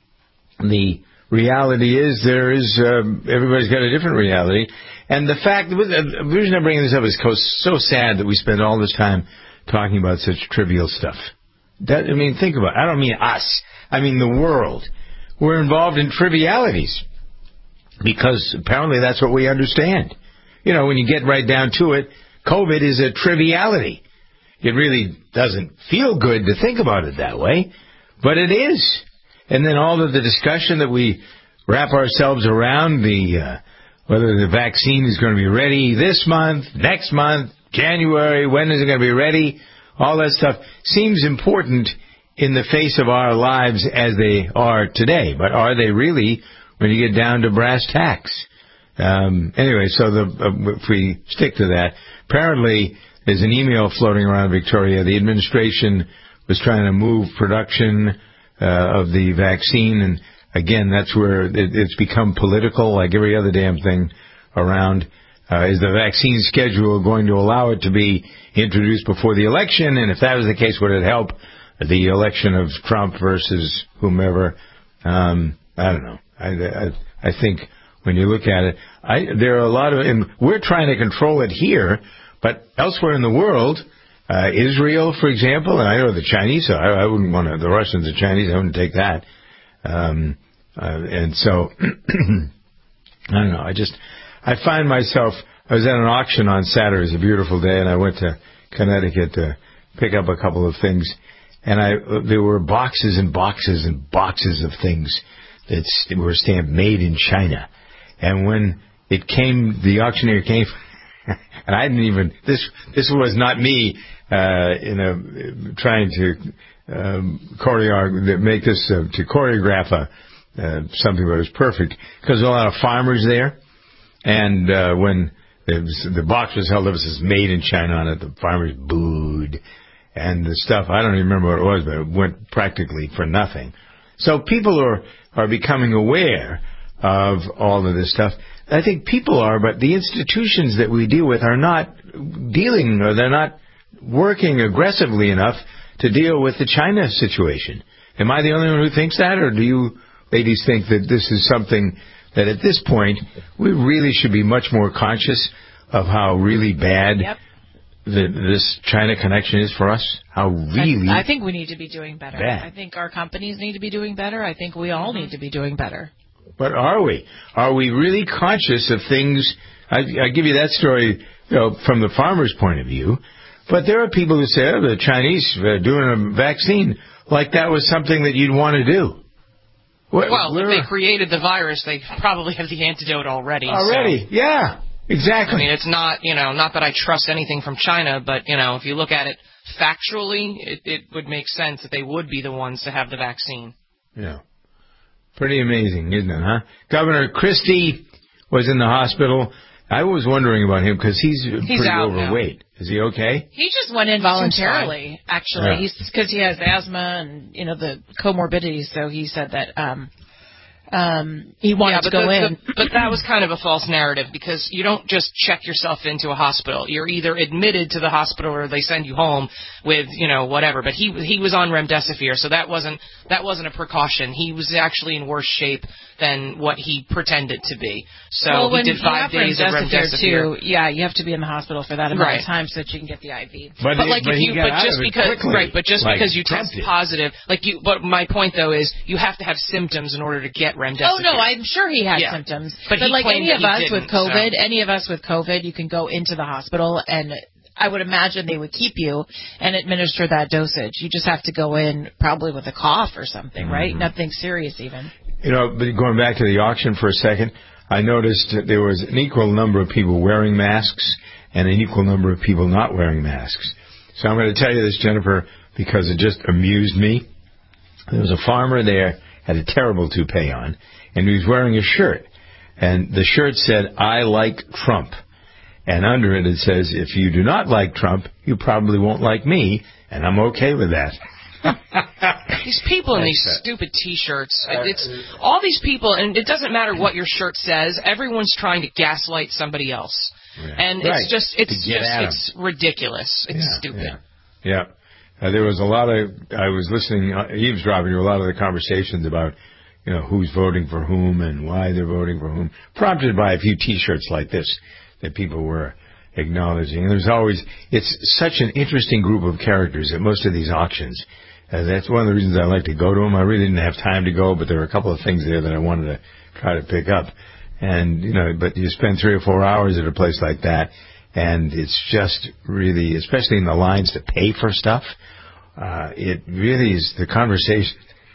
Speaker 2: The reality is there is, um, everybody's got a different reality. And the fact, the reason I'm bringing this up is because so sad that we spend all this time talking about such trivial stuff. That, I mean, think about it. I don't mean us. I mean the world. We're involved in trivialities because apparently that's what we understand. You know, when you get right down to it, COVID is a triviality. It really doesn't feel good to think about it that way, but it is. And then all of the discussion that we wrap ourselves around, the uh, whether the vaccine is going to be ready this month, next month, January, when is it going to be ready, all that stuff seems important in the face of our lives as they are today. But are they really when you get down to brass tacks? Um, anyway, so the, uh, if we stick to that, apparently there's an email floating around Victoria. The administration was trying to move production uh, of the vaccine, and again, that's where it, it's become political, like every other damn thing around. Uh, is the vaccine schedule going to allow it to be introduced before the election? And if that was the case, would it help the election of Trump versus whomever? Um, I don't know. I, I, I think. When you look at it, I, there are a lot of, and we're trying to control it here, but elsewhere in the world, uh, Israel, for example, and I know the Chinese, I, I wouldn't want to, the Russians, the Chinese, I wouldn't take that. Um, uh, and so, I don't know, I just, I find myself, I was at an auction on Saturday, it was a beautiful day, and I went to Connecticut to pick up a couple of things, and I, there were boxes and boxes and boxes of things that were stamped made in China. And when it came, the auctioneer came, and I didn't even, this this was not me, uh, you know, trying to um, choreograph, make this, uh, to choreograph a, uh, something that was perfect, because there were a lot of farmers there, and uh, when it was, the box was held up, it says made in China on it, the farmers booed, and the stuff, I don't even remember what it was, but it went practically for nothing. So people are, are becoming aware of all of this stuff. I think people are, but the institutions that we deal with are not dealing, or they're not working aggressively enough to deal with the China situation. Am I the only one who thinks that, or do you ladies think that this is something that at this point we really should be much more conscious of how really bad yep. the, this China connection is for us? How really
Speaker 3: I, I think we need to be doing better.
Speaker 2: Bad.
Speaker 3: I think our companies need to be doing better. I think we all need to be doing better.
Speaker 2: But are we? Are we really conscious of things? I, I give you that story, you know, from the farmer's point of view. But there are people who say, oh, the Chinese uh, doing a vaccine, like that was something that you'd want to do. What,
Speaker 4: well,
Speaker 2: where,
Speaker 4: if they created the virus, they probably have the antidote already.
Speaker 2: Already,
Speaker 4: so.
Speaker 2: yeah. Exactly.
Speaker 4: I mean, it's not, you know, not that I trust anything from China, but, you know, if you look at it factually, it, it would make sense that they would be the ones to have the vaccine.
Speaker 2: Yeah. Pretty amazing, isn't it, huh? Governor Christie was in the hospital. I was wondering about him because he's,
Speaker 3: he's
Speaker 2: pretty
Speaker 3: out
Speaker 2: overweight.
Speaker 3: Now.
Speaker 2: Is he okay?
Speaker 3: He just went in voluntarily, actually.
Speaker 2: Yeah.
Speaker 3: He's because he has asthma and, you know, the comorbidities, so he said that um, um, he wanted
Speaker 4: yeah,
Speaker 3: to go
Speaker 4: the,
Speaker 3: in.
Speaker 4: The, but that was kind of a false narrative because you don't just check yourself into a hospital. You're either admitted to the hospital or they send you home with, you know, whatever. But he he was on remdesivir, so that wasn't that wasn't a precaution. He was actually in worse shape than what he pretended to be. So
Speaker 3: well,
Speaker 4: he did five days of remdesivir.
Speaker 3: Too, yeah, you have to be in the hospital for that amount
Speaker 4: right.
Speaker 3: of time so that you can get the I V.
Speaker 2: But,
Speaker 4: but
Speaker 2: it,
Speaker 4: like
Speaker 2: but
Speaker 4: if you,
Speaker 2: but
Speaker 4: just because,
Speaker 2: quickly,
Speaker 4: right? But just
Speaker 2: like
Speaker 4: because you
Speaker 2: Trump
Speaker 4: test
Speaker 2: did.
Speaker 4: positive, like you. But my point though is you have to have symptoms in order to get remdesivir.
Speaker 3: Oh no, I'm sure he had
Speaker 4: yeah.
Speaker 3: symptoms.
Speaker 4: But,
Speaker 3: but
Speaker 4: he
Speaker 3: like any of us with COVID,
Speaker 4: so.
Speaker 3: any of us with COVID, you can go into the hospital and. I would imagine they would keep you and administer that dosage. You just have to go in probably with a cough or something, mm-hmm. right? Nothing serious even.
Speaker 2: You know, but going back to the auction for a second, I noticed that there was an equal number of people wearing masks and an equal number of people not wearing masks. So I'm going to tell you this, Jennifer, because it just amused me. There was a farmer there, had a terrible toupee on, and he was wearing a shirt. And the shirt said, "I like Trump." And under it, it says, "If you do not like Trump, you probably won't like me, and I'm okay with that."
Speaker 4: These people in these stupid T-shirts, it's all these people, and it doesn't matter what your shirt says. Everyone's trying to gaslight somebody else, yeah. and
Speaker 2: right.
Speaker 4: it's just, it's just, it's ridiculous. It's
Speaker 2: yeah,
Speaker 4: stupid.
Speaker 2: Yeah. yeah. Uh, there was a lot of, I was listening, uh, eavesdropping to a lot of the conversations about, you know, who's voting for whom and why they're voting for whom, prompted by a few T-shirts like this that people were acknowledging. And there's always, it's such an interesting group of characters at most of these auctions. Uh, that's one of the reasons I like to go to them. I really didn't have time to go, but there were a couple of things there that I wanted to try to pick up. And, you know, but you spend three or four hours at a place like that, and it's just really, especially in the lines to pay for stuff, uh, it really is, the conversation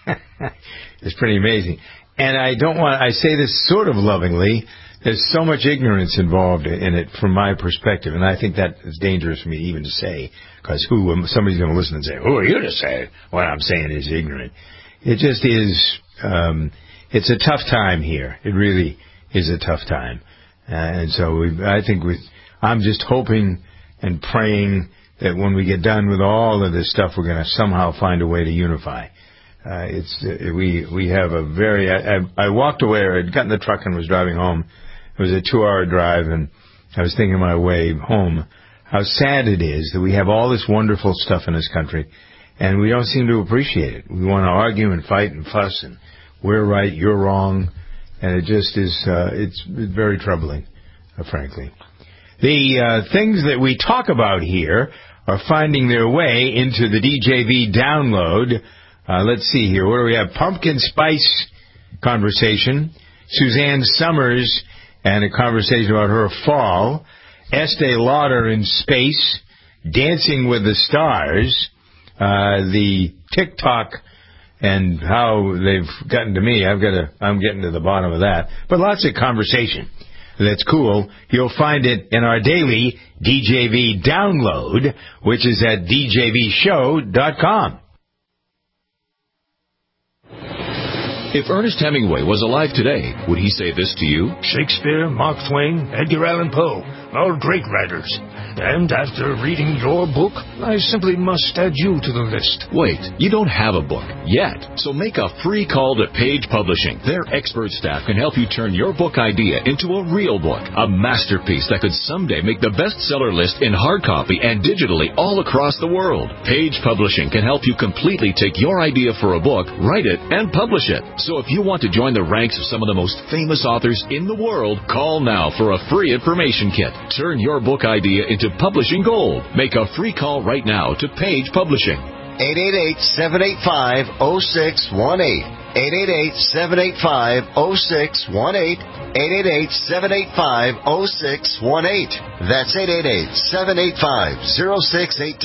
Speaker 2: is pretty amazing. And I don't want, I say this sort of lovingly, there's so much ignorance involved in it from my perspective, and I think that is dangerous for me even to say, because who, somebody's going to listen and say, "Who are you to say what I'm saying is ignorant?" It just is, um, it's a tough time here. It really is a tough time. Uh, and so we, I think we, I'm just hoping and praying that when we get done with all of this stuff, we're going to somehow find a way to unify. Uh, it's uh, we we have a very. I, I, I walked away. Or I'd gotten in the truck and was driving home. It was a two-hour drive, and I was thinking on my way home how sad it is that we have all this wonderful stuff in this country, and we don't seem to appreciate it. We want to argue and fight and fuss, and we're right, you're wrong, and it just is. Uh, it's very troubling, uh, frankly. The uh, things that we talk about here are finding their way into the D J V download. Uh, let's see here. What do we have? Pumpkin spice conversation. Suzanne Summers and a conversation about her fall. Estee Lauder in space. Dancing with the Stars. Uh, the TikTok and how they've gotten to me. I've got to, I'm getting to the bottom of that. But lots of conversation. That's cool. You'll find it in our daily D J V download, which is at d j v show dot com.
Speaker 1: If Ernest Hemingway was alive today, would he say this to you?
Speaker 5: Shakespeare, Mark Twain, Edgar Allan Poe, all great writers. And after reading your book, I simply must add you to the list.
Speaker 1: Wait, you don't have a book yet. So make a free call to Page Publishing. Their expert staff can help you turn your book idea into a real book, a masterpiece that could someday make the bestseller list in hard copy and digitally all across the world. Page Publishing can help you completely take your idea for a book, write it, and publish it. So if you want to join the ranks of some of the most famous authors in the world, call now for a free information kit. Turn your book idea into publishing gold. Make a free call right now to Page Publishing.
Speaker 7: eight eight eight, seven eight five, zero six one eight. eight eight eight, seven eight five, zero six one eight. eight eight eight, seven eight five, zero six one eight. That's eight eight eight, seven eight five, zero six one eight.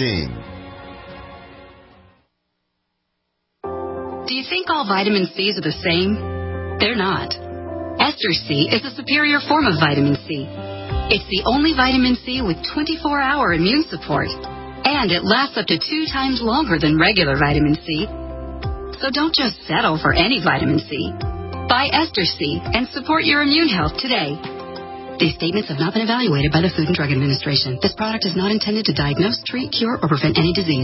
Speaker 8: Do you think all vitamin C's are the same? They're not. Ester C is a superior form of vitamin C. It's the only vitamin C with twenty-four hour immune support. And it lasts up to two times longer than regular vitamin C. So don't just settle for any vitamin C. Buy Ester C and support your immune health today. These statements have not been evaluated by the Food and Drug Administration. This product is not intended to diagnose, treat, cure, or prevent any disease.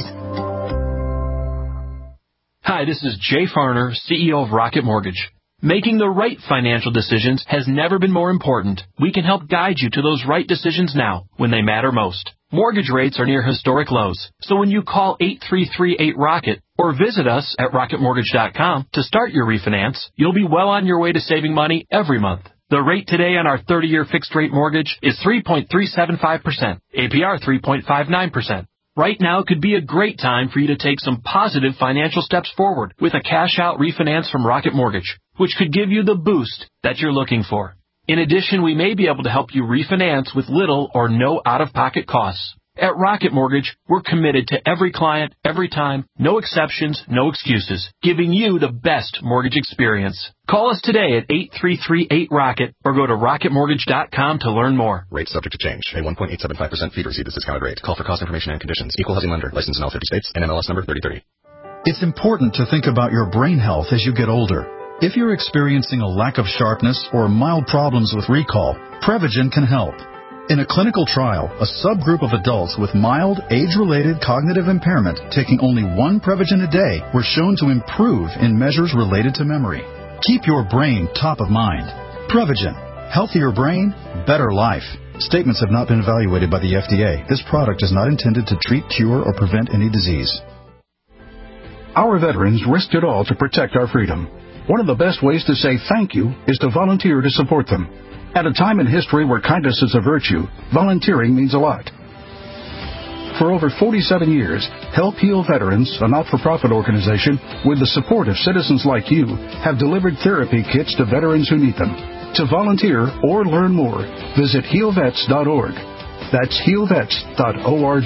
Speaker 9: Hi, this is Jay Farner, C E O of Rocket Mortgage. Making the right financial decisions has never been more important. We can help guide you to those right decisions now, when they matter most. Mortgage rates are near historic lows, so when you call eight three three eight ROCKET or visit us at rocket mortgage dot com to start your refinance, you'll be well on your way to saving money every month. The rate today on our thirty-year fixed-rate mortgage is three point three seven five percent, A P R three point five nine percent. Right now could be a great time for you to take some positive financial steps forward with a cash-out refinance from Rocket Mortgage, which could give you the boost that you're looking for. In addition, we may be able to help you refinance with little or no out-of-pocket costs. At Rocket Mortgage, we're committed to every client, every time, no exceptions, no excuses, giving you the best mortgage experience. Call us today at eight three three eight ROCKET or go to rocket mortgage dot com to learn more.
Speaker 21: Rate subject to change. A one point eight seven five percent fee to receive this discounted rate. Call for cost information and conditions. Equal housing lender. Licensed in all fifty states. N M L S number thirty thirty.
Speaker 10: It's important to think about your brain health as you get older. If you're experiencing a lack of sharpness or mild problems with recall, Prevagen can help. In a clinical trial, a subgroup of adults with mild, age-related cognitive impairment taking only one Prevagen a day were shown to improve in measures related to memory. Keep your brain top of mind. Prevagen. Healthier brain, better life. Statements have not been evaluated by the F D A. This product is not intended to treat, cure, or prevent any disease.
Speaker 11: Our veterans risked it all to protect our freedom. One of the best ways to say thank you is to volunteer to support them. At a time in history where kindness is a virtue, volunteering means a lot. For over forty-seven years, Help Heal Veterans, a not-for-profit organization with the support of citizens like you, have delivered therapy kits to veterans who need them. To volunteer or learn more, visit heal vets dot org. That's heal vets dot org.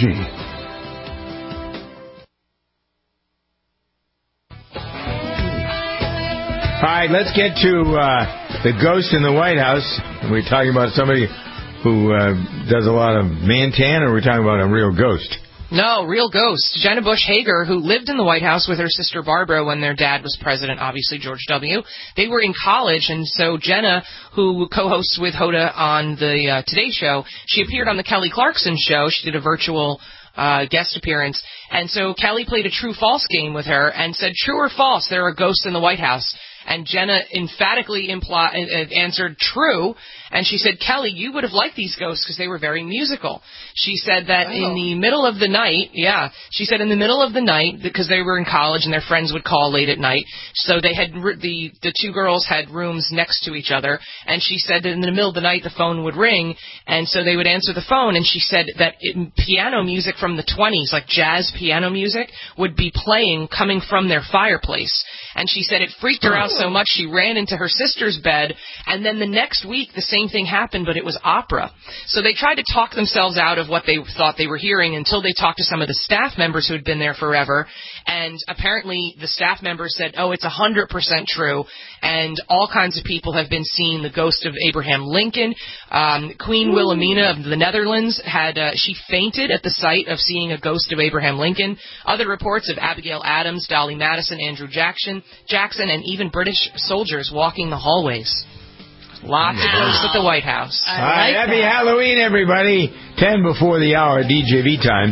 Speaker 2: All right, let's get to uh, the ghost in the White House. We're talking about somebody who uh, does a lot of man-tan, or we're talking about a real ghost?
Speaker 4: No, real ghost. Jenna Bush Hager, who lived in the White House with her sister Barbara when their dad was president, obviously George W. They were in college, and so Jenna, who co-hosts with Hoda on the uh, Today Show, she appeared on the Kelly Clarkson Show. She did a virtual Uh, guest appearance. And so Kelly played a true-false game with her and said, true or false, there are ghosts in the White House. And Jenna emphatically impli- uh, answered true, and she said, Kelly, you would have liked these ghosts because they were very musical. She said that oh. in the middle of the night, yeah, she said in the middle of the night, because they were in college and their friends would call late at night, so they had, the, the two girls had rooms next to each other, and she said that in the middle of the night the phone would ring, and so they would answer the phone, and she said that it, piano music from the twenties, like jazz piano music, would be playing coming from their fireplace. And she said it freaked her out so much she ran into her sister's bed, and then the next week the same thing happened, but it was opera. So they tried to talk themselves out of what they thought they were hearing until they talked to some of the staff members who had been there forever, and apparently the staff members said, oh, it's one hundred percent true, and all kinds of people have been seeing the ghost of Abraham Lincoln. Um, Queen Wilhelmina of the Netherlands, had uh, she fainted at the sight of seeing a ghost of Abraham Lincoln. Other reports of Abigail Adams, Dolly Madison, Andrew Jackson, Jackson, and even British soldiers walking the hallways. Lots wow. of ghosts at the White House.
Speaker 2: I All right, like happy that. Halloween, everybody. Ten before the hour, D J V time.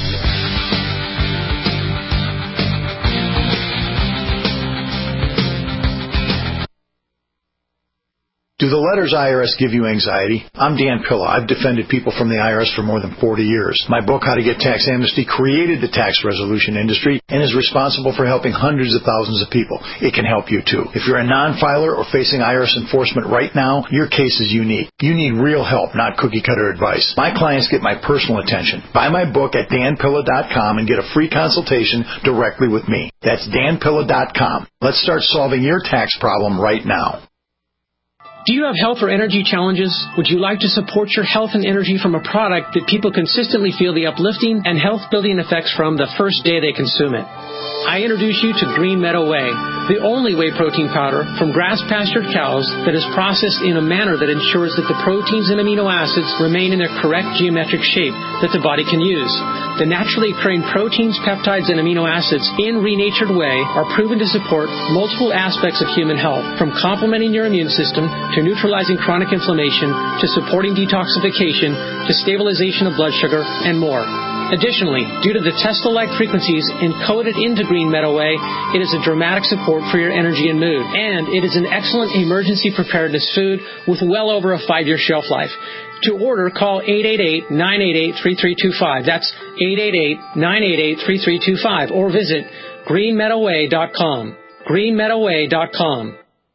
Speaker 12: Do the letters I R S give you anxiety? I'm Dan Pilla. I've defended people from the I R S for more than forty years. My book, How to Get Tax Amnesty, created the tax resolution industry and is responsible for helping hundreds of thousands of people. It can help you, too. If you're a non-filer or facing I R S enforcement right now, your case is unique. You need real help, not cookie-cutter advice. My clients get my personal attention. Buy my book at dan pilla dot com and get a free consultation directly with me. That's dan pilla dot com. Let's start solving your tax problem right now.
Speaker 6: Do you have health or energy challenges? Would you like to support your health and energy from a product that people consistently feel the uplifting and health-building effects from the first day they consume it? I introduce you to Green Meadow Whey, the only whey protein powder from grass-pastured cows that is processed in a manner that ensures that the proteins and amino acids remain in their correct geometric shape that the body can use. The naturally occurring proteins, peptides, and amino acids in renatured whey are proven to support multiple aspects of human health, from complementing your immune system to neutralizing chronic inflammation to supporting detoxification to stabilization of blood sugar and more. Additionally, due to the Tesla-like frequencies encoded into Green Meadow Whey, it is a dramatic support for your energy and mood. And it is an excellent emergency preparedness food with well over a five-year shelf life. To order, call eight eight eight, nine eight eight, three three two five. That's eight eight eight, nine eight eight, three three two five. Or visit green meadow whey dot com. green meadow whey dot com.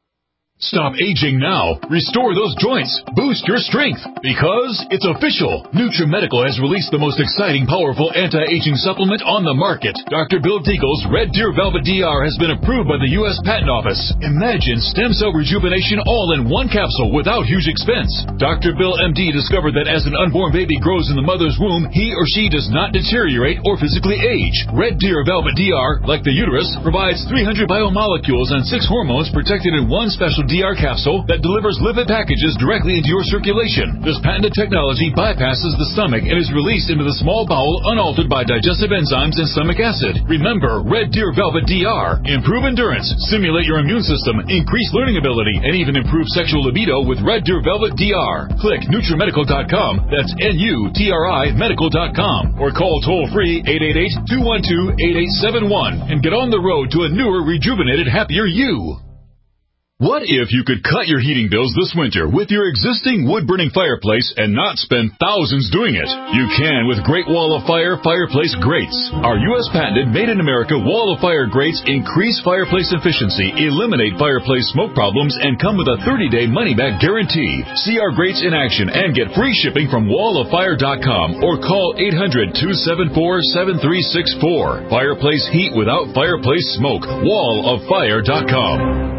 Speaker 1: Stop aging now. Restore those joints. Boost your strength. Because it's official. NutriMedical has released the most exciting, powerful anti-aging supplement on the market. Doctor Bill Deagle's Red Deer Velvet D R has been approved by the U S Patent Office. Imagine stem cell rejuvenation all in one capsule without huge expense. Doctor Bill M D discovered that as an unborn baby grows in the mother's womb, he or she does not deteriorate or physically age. Red Deer Velvet D R, like the uterus, provides three hundred biomolecules and six hormones protected in one special D R capsule that delivers lipid packages directly into your circulation. This patented technology bypasses the stomach and is released into the small bowel unaltered by digestive enzymes and stomach acid. Remember, Red Deer Velvet D R. Improve endurance, stimulate your immune system, increase learning ability, and even improve sexual libido with Red Deer Velvet D R. Click Nutri Medical dot com. That's N U T R I Medical dot com. Or call toll-free eight eight eight, two one two, eight eight seven one and get on the road to a newer, rejuvenated, happier you. What if you could cut your heating bills this winter with your existing wood-burning fireplace and not spend thousands doing it? You can with Great Wall of Fire fireplace grates. Our U S patented made-in-America Wall of Fire grates increase fireplace efficiency, eliminate fireplace smoke problems, and come with a thirty-day money-back guarantee. See our grates in action and get free shipping from wall of fire dot com or call eight hundred, two seven four, seven three six four. Fireplace heat without fireplace smoke. wall of fire dot com.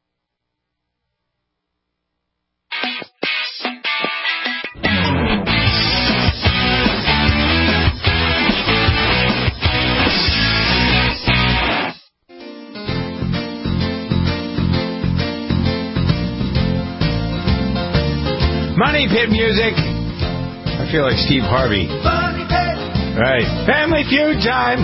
Speaker 2: Money Pit music. I feel like Steve Harvey. Money Pit. Right. Family Feud time.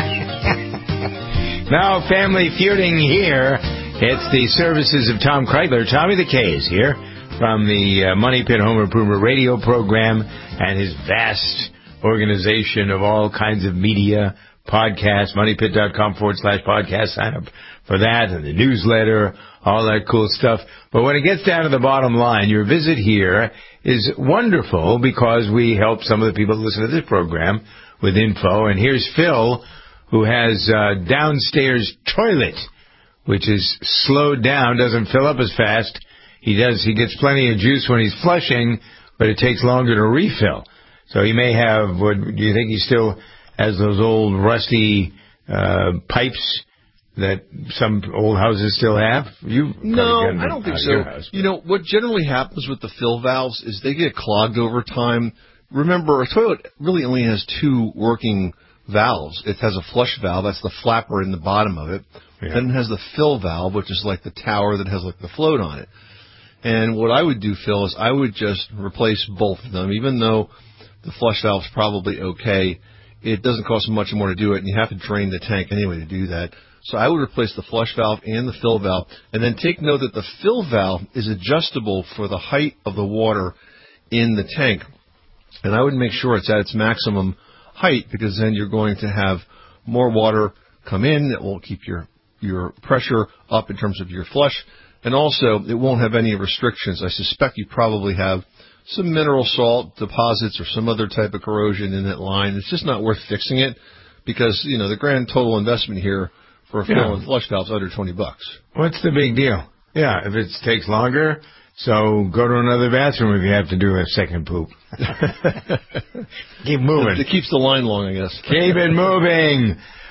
Speaker 2: Now, family feuding here. It's the services of Tom Kreitler. Tommy the K is here from the uh, Money Pit Home Improvement Radio program and his vast organization of all kinds of media, podcasts, moneypit.com forward slash podcast. Sign up for that and the newsletter, all that cool stuff. But when it gets down to the bottom line, your visit here is wonderful because we help some of the people that listen to this program with info. And here's Phil, who has a downstairs toilet, which is slowed down, doesn't fill up as fast. He does. He gets plenty of juice when he's flushing, but it takes longer to refill. So he may have, what, do you think he still has those old rusty uh, pipes that some old houses still have? You
Speaker 13: No, I don't think so. You know, what generally happens with the fill valves is they get clogged over time. Remember, a toilet really only has two working valves. It has a flush valve, that's the flapper in the bottom of it. Yeah. Then it has the fill valve, which is like the tower that has like the float on it. And what I would do, Phil, is I would just replace both of them, even though the flush valve's probably okay. It doesn't cost much more to do it, and you have to drain the tank anyway to do that. So I would replace the flush valve and the fill valve. And then take note that the fill valve is adjustable for the height of the water in the tank. And I would make sure it's at its maximum height, because then you're going to have more water come in. That will keep your, your pressure up in terms of your flush. And also, it won't have any restrictions. I suspect you probably have some mineral salt deposits or some other type of corrosion in that line. It's just not worth fixing it because, you know, the grand total investment here for a fill yeah. and flush valve is under twenty bucks.
Speaker 2: What's the big deal? Yeah, if it takes longer, so go to another bathroom if you have to do a second poop. Keep moving.
Speaker 13: It keeps the line long, I guess.
Speaker 2: Keep it moving.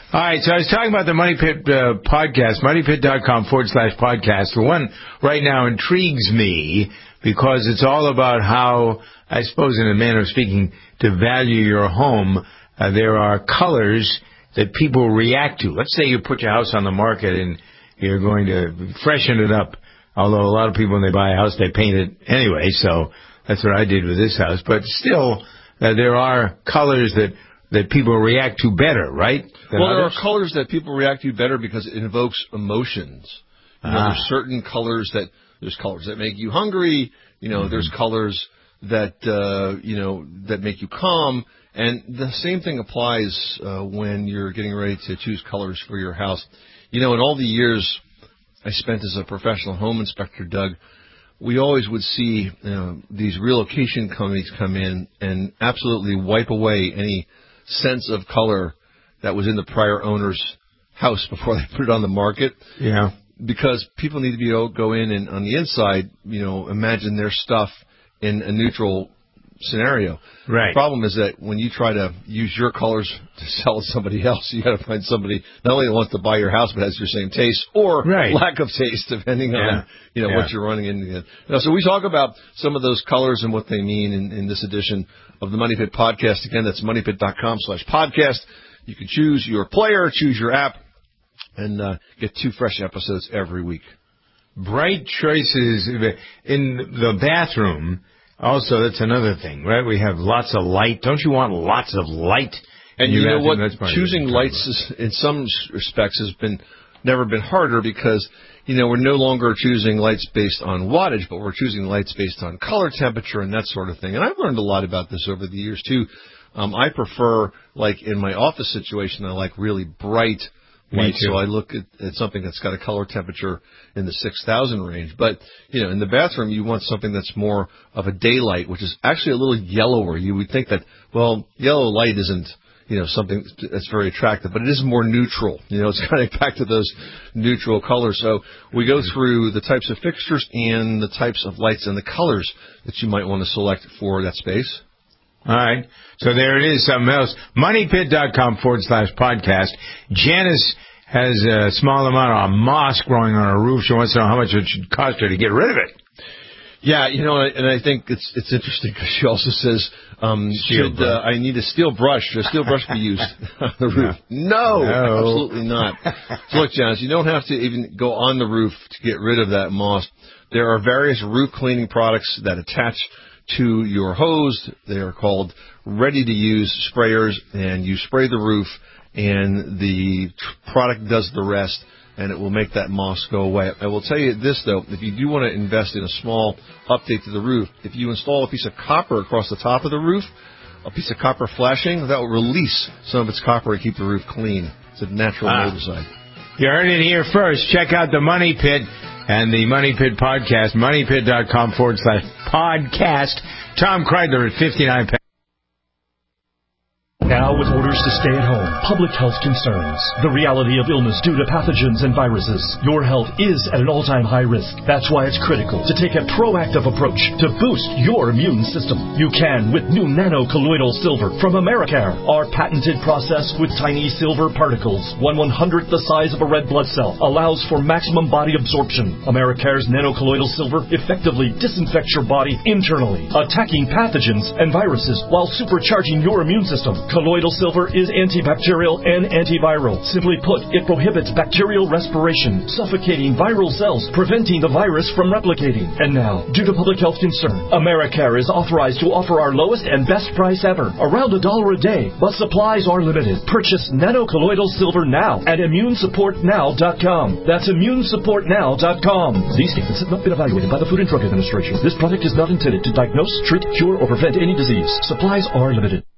Speaker 2: All right, so I was talking about the Money Pit uh, podcast, moneypit.com forward slash podcast. The one right now intrigues me because it's all about how, I suppose in a manner of speaking, to value your home. Uh, there are colors that people react to. Let's say you put your house on the market and you're going to freshen it up. Although a lot of people, when they buy a house, they paint it anyway, so that's what I did with this house. But still, uh, there are colors that that people react to better, right?
Speaker 13: Well, there others? are colors that people react to better because it invokes emotions. You know,
Speaker 2: Ah.
Speaker 13: there's certain colors that, there's colors that make you hungry, you know, mm-hmm. there's colors that, uh, you know, that make you calm. And the same thing applies uh, when you're getting ready to choose colors for your house. You know, in all the years I spent as a professional home inspector, Doug, we always would see you know, these relocation companies come in and absolutely wipe away any sense of color that was in the prior owner's house before they put it on the market.
Speaker 2: Yeah.
Speaker 13: Because people need to be able to go in and on the inside, you know, imagine their stuff in a neutral scenario.
Speaker 2: Right.
Speaker 13: The problem is that when you try to use your colors to sell to somebody else, you got to find somebody not only that wants to buy your house but has your same taste or
Speaker 2: right.
Speaker 13: lack of taste, depending
Speaker 2: yeah.
Speaker 13: on you know
Speaker 2: yeah.
Speaker 13: what you're running into. You know, so we talk about some of those colors and what they mean in, in this edition of the Money Pit podcast. Again, that's moneypit.com slash podcast. You can choose your player, choose your app, and uh, get two fresh episodes every week.
Speaker 2: Bright choices in the bathroom. Also, that's another thing, right? We have lots of light. Don't you want lots of light?
Speaker 13: And you know what? Choosing lights is, in some respects has been never been harder because, you know, we're no longer choosing lights based on wattage, but we're choosing lights based on color temperature and that sort of thing. And I've learned a lot about this over the years, too. Um, I prefer, like, in my office situation, I like really bright light, so I look at, at something that's got a color temperature in the six thousand range. But, you know, in the bathroom, you want something that's more of a daylight, which is actually a little yellower. You would think that, well, yellow light isn't, you know, something that's very attractive, but it is more neutral. You know, it's kind of back to those neutral colors. So we go through the types of fixtures and the types of lights and the colors that you might want to select for that space.
Speaker 2: All right. So there it is, something else. moneypit.com forward slash podcast. Janice has a small amount of moss growing on her roof. She wants to know how much it should cost her to get rid of it.
Speaker 13: Yeah, you know, and I think it's it's interesting because she also says, um, should uh, I need a steel brush? Should a steel brush be used on the roof? No,
Speaker 2: no,
Speaker 13: absolutely not. So look, Janice, you don't have to even go on the roof to get rid of that moss. There are various roof cleaning products that attach to your hose. They are called ready-to-use sprayers, and you spray the roof, and the product does the rest, and it will make that moss go away. I will tell you this, though. If you do want to invest in a small update to the roof, if you install a piece of copper across the top of the roof, a piece of copper flashing, that will release some of its copper and keep the roof clean. It's a natural
Speaker 2: ah.
Speaker 13: moldicide.
Speaker 2: You heard it here first. Check out the Money Pit and the Money Pit podcast, moneypit.com forward slash podcast. Tom Kreidler at fifty-nine pounds.
Speaker 14: Now, with orders to stay at home, public health concerns, the reality of illness due to pathogens and viruses, your health is at an all-time high risk. That's why it's critical to take a proactive approach to boost your immune system. You can with new nano-colloidal silver from Americare. Our patented process with tiny silver particles, one one-hundredth the size of a red blood cell, allows for maximum body absorption. Americare's nano-colloidal silver effectively disinfects your body internally, attacking pathogens and viruses while supercharging your immune system. Colloidal silver is antibacterial and antiviral. Simply put, it prohibits bacterial respiration, suffocating viral cells, preventing the virus from replicating. And now, due to public health concern, Americare is authorized to offer our lowest and best price ever, around a dollar a day, but supplies are limited. Purchase nano-colloidal silver now at immune support now dot com. That's immune support now dot com. These statements have not been evaluated by the Food and Drug Administration. This product is not intended to diagnose, treat, cure, or prevent any disease. Supplies are limited.